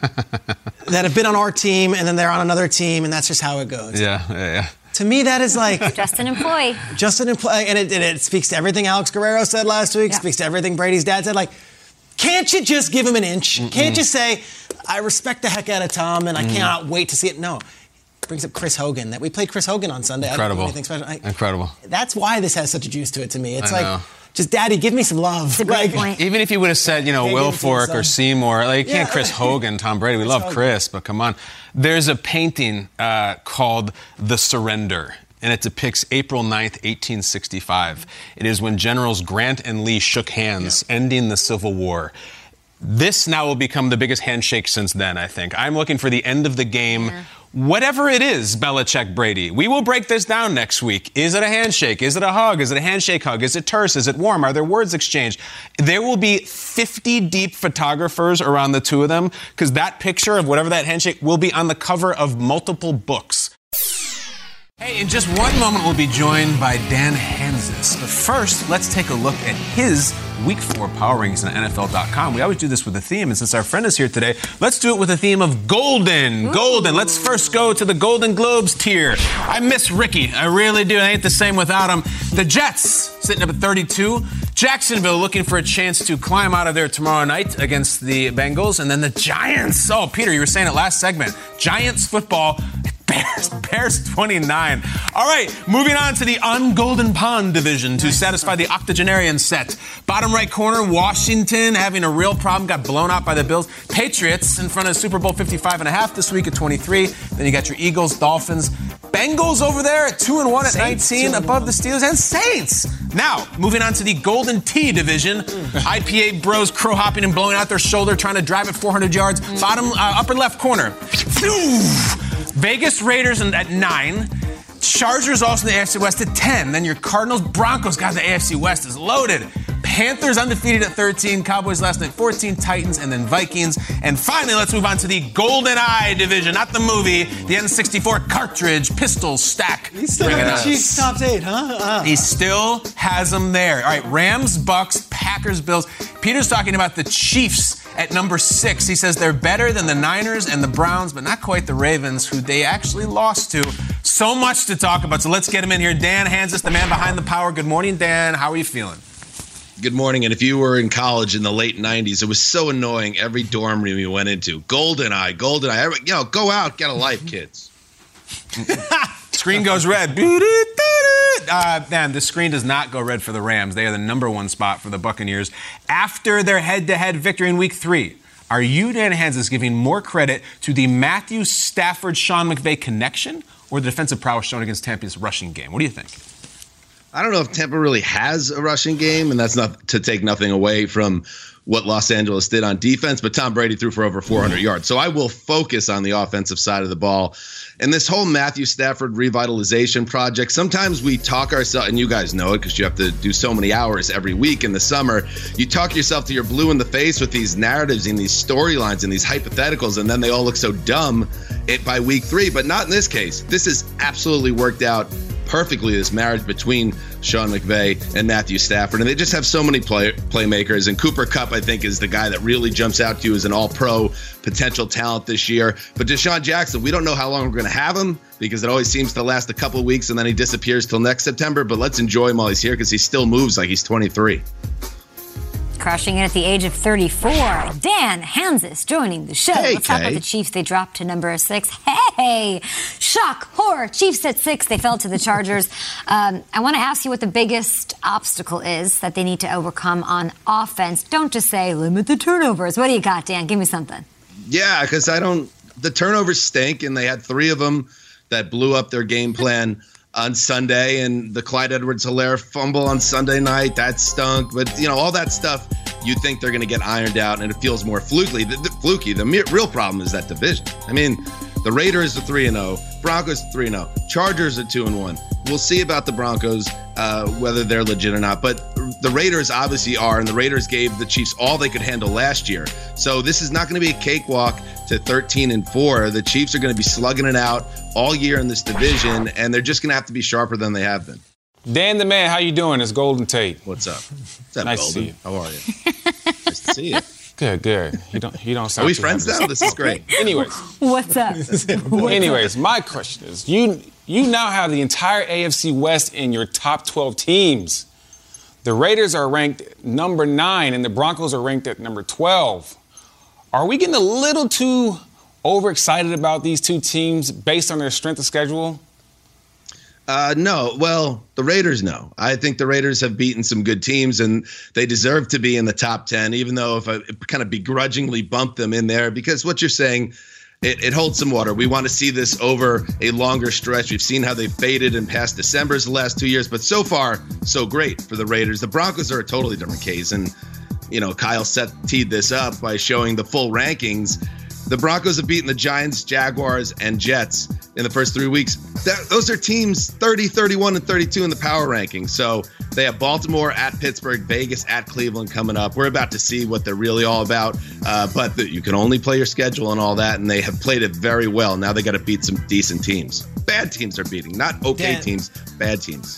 [SPEAKER 7] that have been on our team, and then they're on another team, and that's just how it goes.
[SPEAKER 5] Yeah, yeah, yeah.
[SPEAKER 7] To me, that is like
[SPEAKER 4] Just an employee.
[SPEAKER 7] just an employee, and it, and it speaks to everything Alex Guerrero said last week.
[SPEAKER 4] Yeah.
[SPEAKER 7] Speaks to everything Brady's dad said. Like, can't you just give him an inch?
[SPEAKER 5] Mm-mm.
[SPEAKER 7] Can't you say, I respect the heck out of Tom, and I
[SPEAKER 5] Mm.
[SPEAKER 7] cannot wait to see it? No. Brings up Chris Hogan. That we played Chris Hogan on Sunday.
[SPEAKER 5] Incredible.
[SPEAKER 7] I don't know anything special. I-
[SPEAKER 5] Incredible.
[SPEAKER 7] that's why this has such a juice to it to me. It's
[SPEAKER 5] I
[SPEAKER 7] like,
[SPEAKER 5] know.
[SPEAKER 7] just Daddy, give me some love.
[SPEAKER 4] It's a great
[SPEAKER 7] Like,
[SPEAKER 4] point.
[SPEAKER 5] Even if you would have said, you know,
[SPEAKER 7] Can't
[SPEAKER 5] Will
[SPEAKER 7] give it to your
[SPEAKER 5] Fork or
[SPEAKER 7] son.
[SPEAKER 5] Seymour, like, you can't
[SPEAKER 7] Yeah.
[SPEAKER 5] Chris Hogan, Tom Brady. We
[SPEAKER 7] Chris
[SPEAKER 5] love
[SPEAKER 7] Hogan.
[SPEAKER 5] Chris, but come on. There's a painting uh, called The Surrender, and it depicts April ninth, eighteen sixty-five. It is when Generals Grant and Lee shook hands, ending the Civil War. This now will become the biggest handshake since then, I think. I'm looking for the end of the game. Whatever it is, Belichick Brady, we will break this down next week. Is it a handshake? Is it a hug? Is it a handshake hug? Is it terse? Is it warm? Are there words exchanged? There will be fifty deep photographers around the two of them because that picture of whatever that handshake will be on the cover of multiple books. Hey, in just one moment, we'll be joined by Dan Hanzus. But first, let's take a look at his Week four Power Rankings on N F L dot com. We always do this with a theme, and since our friend is here today, let's do it with a theme of golden. Ooh. Golden. Let's first go to the Golden Globes tier. I miss Ricky. I really do. I ain't the same without him. The Jets, sitting up at thirty-two. Jacksonville looking for a chance to climb out of there tomorrow night against the Bengals. And then the Giants. Oh, Peter, you were saying it last segment. Giants football. Bears, Bears twenty-nine. All right, moving on to the un-Golden Pond division to satisfy the octogenarian set. Bottom right corner, Washington having a real problem, got blown out by the Bills. Patriots in front of Super Bowl fifty-five and a half this week at twenty-three. Then you got your Eagles, Dolphins, Bengals over there at two and one at
[SPEAKER 7] Saints,
[SPEAKER 5] nineteen, above the Steelers, and Saints. Now, moving on to the Golden Tee division. I P A bros crow hopping and blowing out their shoulder, trying to drive it four hundred yards. Bottom, uh, upper left corner. Vegas Raiders at nine. Chargers also in the A F C West at ten. Then your Cardinals, Broncos. God, the A F C West is loaded. Panthers undefeated at thirteen. Cowboys last night fourteen. Titans and then Vikings. And finally, let's move on to the Golden Eye division. Not the movie. The N sixty-four cartridge pistol stack.
[SPEAKER 7] He still has the Chiefs top eight, huh? Uh.
[SPEAKER 5] He still has them there. All right, Rams, Bucks, Packers, Bills. Peter's talking about the Chiefs at number six. He says they're better than the Niners and the Browns, but not quite the Ravens, who they actually lost to. So much to talk about, so let's get him in here. Dan Hanzus, the man behind the power. Good morning, Dan. How are you feeling?
[SPEAKER 19] Good morning. And if you were in college in the late nineties, it was so annoying every dorm room you went into. Golden Eye, Golden Eye. Every, you know, go out, get a life, kids.
[SPEAKER 5] Screen goes red. Uh, man, the screen does not go red for the Rams. They are the number one spot for the Buccaneers after their head-to-head victory in Week three. Are you, Dan Hanzus, giving more credit to the Matthew Stafford, Sean McVay connection or the defensive prowess shown against Tampa's rushing game? What do you think?
[SPEAKER 19] I don't know if Tampa really has a rushing game, and that's not to take nothing away from what Los Angeles did on defense, but Tom Brady threw for over four hundred yards. So I will focus on the offensive side of the ball. And this whole Matthew Stafford revitalization project, sometimes we talk ourselves, and you guys know it because you have to do so many hours every week in the summer. You talk yourself till you're blue in the face with these narratives and these storylines and these hypotheticals, and then they all look so dumb it by week three. But not in this case. This has absolutely worked out perfectly, this marriage between Sean McVay and Matthew Stafford. And they just have so many play, playmakers. And Cooper Kupp, I think, is the guy that really jumps out to you as an all-pro potential talent this year. But Deshaun Jackson, we don't know how long we're going to have him because it always seems to last a couple of weeks and then he disappears till next September. But let's enjoy him while he's here because he still moves like he's twenty-three.
[SPEAKER 4] Crashing in at the age of thirty-four, Dan Hansis joining the show.
[SPEAKER 19] Hey,
[SPEAKER 4] Let's talk about
[SPEAKER 19] Kay.
[SPEAKER 4] the Chiefs. They dropped to number six. Hey, shock, horror. Chiefs at six. They fell to the Chargers. Um, I want to ask you what the biggest obstacle is that they need to overcome on offense. Don't just say limit the turnovers. What do you got, Dan? Give me something.
[SPEAKER 19] Yeah, because I don't – the turnovers stink, and they had three of them that blew up their game plan on Sunday, and the Clyde Edwards-Helaire fumble on Sunday night, that stunk. But, you know, all that stuff you think they're going to get ironed out, and it feels more fluky. The, the, fluky. the mere, real problem is that division. I mean, the Raiders are three and oh, Broncos are three and oh, Chargers are two and one. We'll see about the Broncos, uh, whether they're legit or not. But the Raiders obviously are, and the Raiders gave the Chiefs all they could handle last year. So this is not going to be a cakewalk to thirteen and four. The Chiefs are going to be slugging it out all year in this division, and they're just going to have to be sharper than they have been.
[SPEAKER 8] Dan the man, how you doing? It's Golden Tate.
[SPEAKER 19] What's up? What's up,
[SPEAKER 8] nice
[SPEAKER 19] Golden?
[SPEAKER 8] to see you.
[SPEAKER 19] How are you? Nice to see you.
[SPEAKER 8] Good, good. You don't, you don't sound.
[SPEAKER 19] Are we
[SPEAKER 8] too
[SPEAKER 19] friends
[SPEAKER 8] nervous.
[SPEAKER 19] now? This is great.
[SPEAKER 8] Anyways,
[SPEAKER 4] What's up?
[SPEAKER 8] anyways, my question is, you you now have the entire A F C West in your top twelve teams. The Raiders are ranked number nine, and the Broncos are ranked at number twelve. Are we getting a little too overexcited about these two teams based on their strength of schedule?
[SPEAKER 19] Uh, no. Well, the Raiders, no. I think the Raiders have beaten some good teams, and they deserve to be in the top ten, even though if I kind of begrudgingly bump them in there, because what you're saying, it, it holds some water. We want to see this over a longer stretch. We've seen how they've faded in past Decembers the last two years, but so far, so great for the Raiders. The Broncos are a totally different case, and, you know, Kyle set teed this up by showing the full rankings. The Broncos have beaten the Giants, Jaguars, and Jets in the first three weeks. That, those are teams thirty, thirty-one, and thirty-two in the power rankings. So they have Baltimore at Pittsburgh, Vegas at Cleveland coming up. We're about to see what they're really all about. Uh, but the, you can only play your schedule and all that, and they have played it very well. Now they got to beat some decent teams. Bad teams are beating, not okay
[SPEAKER 7] Dan.
[SPEAKER 19] teams, bad teams.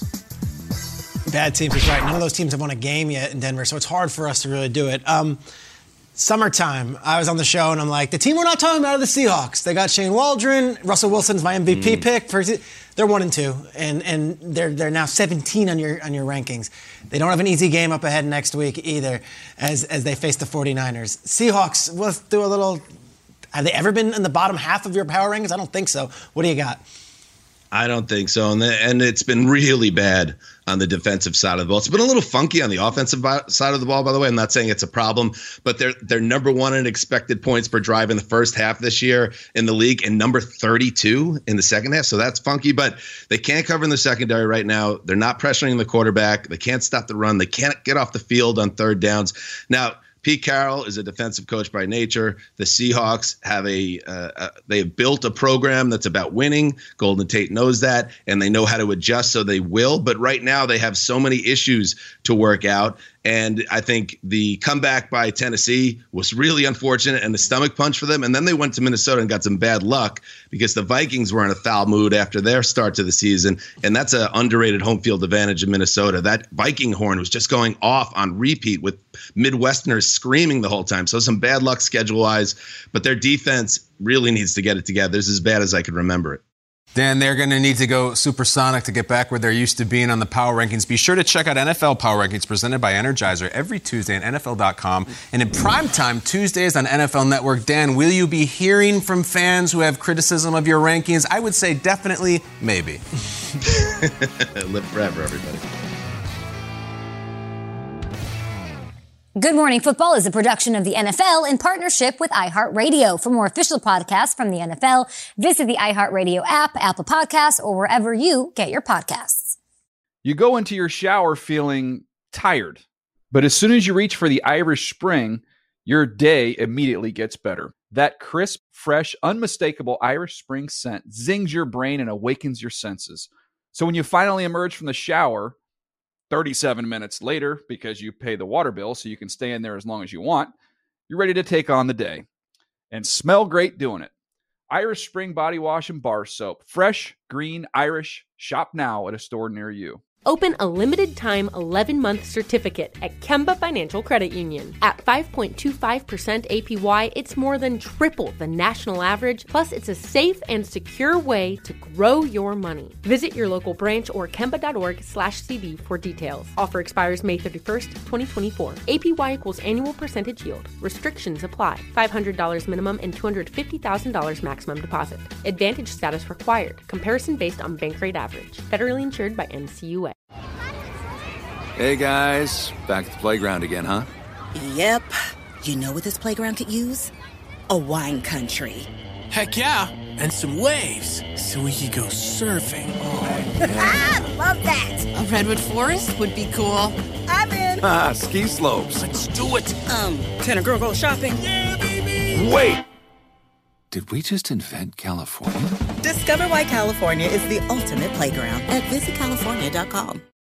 [SPEAKER 7] Bad teams is right. None of those teams have won a game yet in Denver, so it's hard for us to really do it. Um, Summertime, I was on the show and I'm like, the team we're not talking about are the Seahawks. They got Shane Waldron. Russell Wilson's my M V P mm. pick. For, they're one and two, and and they're they're now seventeen on your on your rankings. They don't have an easy game up ahead next week either, as as they face the 49ers. Seahawks, let's do a little. Have they ever been in the bottom half of your power rankings? I don't think so. What do you got?
[SPEAKER 19] I don't think so. And, the, and it's been really bad on the defensive side of the ball. It's been a little funky on the offensive side of the ball, by the way. I'm not saying it's a problem, but they're they're number one in expected points per drive in the first half this year in the league and number thirty-two in the second half. So that's funky, but they can't cover in the secondary right now. They're not pressuring the quarterback. They can't stop the run. They can't get off the field on third downs. Now, Pete Carroll is a defensive coach by nature. The Seahawks have a uh, uh, they have built a program that's about winning. Golden Tate knows that, and they know how to adjust, so they will. But right now they have so many issues to work out. And I think the comeback by Tennessee was really unfortunate and a stomach punch for them. And then they went to Minnesota and got some bad luck because the Vikings were in a foul mood after their start to the season. And that's an underrated home field advantage in Minnesota. That Viking horn was just going off on repeat with Midwesterners screaming the whole time. So some bad luck schedule-wise. But their defense really needs to get it together. This is as bad as I could remember it.
[SPEAKER 5] Dan, they're going to need to go supersonic to get back where they're used to being on the Power Rankings. Be sure to check out N F L Power Rankings presented by Energizer every Tuesday on N F L dot com. And in primetime Tuesdays on N F L Network. Dan, will you be hearing from fans who have criticism of your rankings? I would say definitely, maybe.
[SPEAKER 19] Live forever, everybody.
[SPEAKER 4] Good Morning Football is a production of the N F L in partnership with iHeartRadio. For more official podcasts from the N F L, visit the iHeartRadio app, Apple Podcasts, or wherever you get your podcasts.
[SPEAKER 1] You go into your shower feeling tired, but as soon as you reach for the Irish Spring, your day immediately gets better. That crisp, fresh, unmistakable Irish Spring scent zings your brain and awakens your senses. So when you finally emerge from the shower, thirty-seven minutes later, because you pay the water bill so you can stay in there as long as you want, you're ready to take on the day and smell great doing it. Irish Spring Body Wash and Bar Soap. Fresh, green, Irish. Shop now at a store near you.
[SPEAKER 3] Open a limited-time eleven-month certificate at Kemba Financial Credit Union. At five point two five percent A P Y, it's more than triple the national average, plus it's a safe and secure way to grow your money. Visit your local branch or kemba.org slash CD for details. Offer expires May thirty-first, twenty twenty-four. A P Y equals annual percentage yield. Restrictions apply. five hundred dollars minimum and two hundred fifty thousand dollars maximum deposit. Advantage status required. Comparison based on bank rate average. Federally insured by N C U A.
[SPEAKER 20] Hey guys, back at the playground again, huh?
[SPEAKER 21] Yep. You know what this playground could use? A wine country.
[SPEAKER 22] Heck yeah, and some waves so we could go surfing. Oh,
[SPEAKER 21] yeah. Love that.
[SPEAKER 22] A redwood forest would be cool.
[SPEAKER 21] I'm in.
[SPEAKER 20] Ah, ski slopes.
[SPEAKER 22] Let's do it.
[SPEAKER 21] Um, can a girl go shopping?
[SPEAKER 22] Yeah, baby.
[SPEAKER 20] Wait. Did we just invent California?
[SPEAKER 21] Discover why California is the ultimate playground at visit california dot com.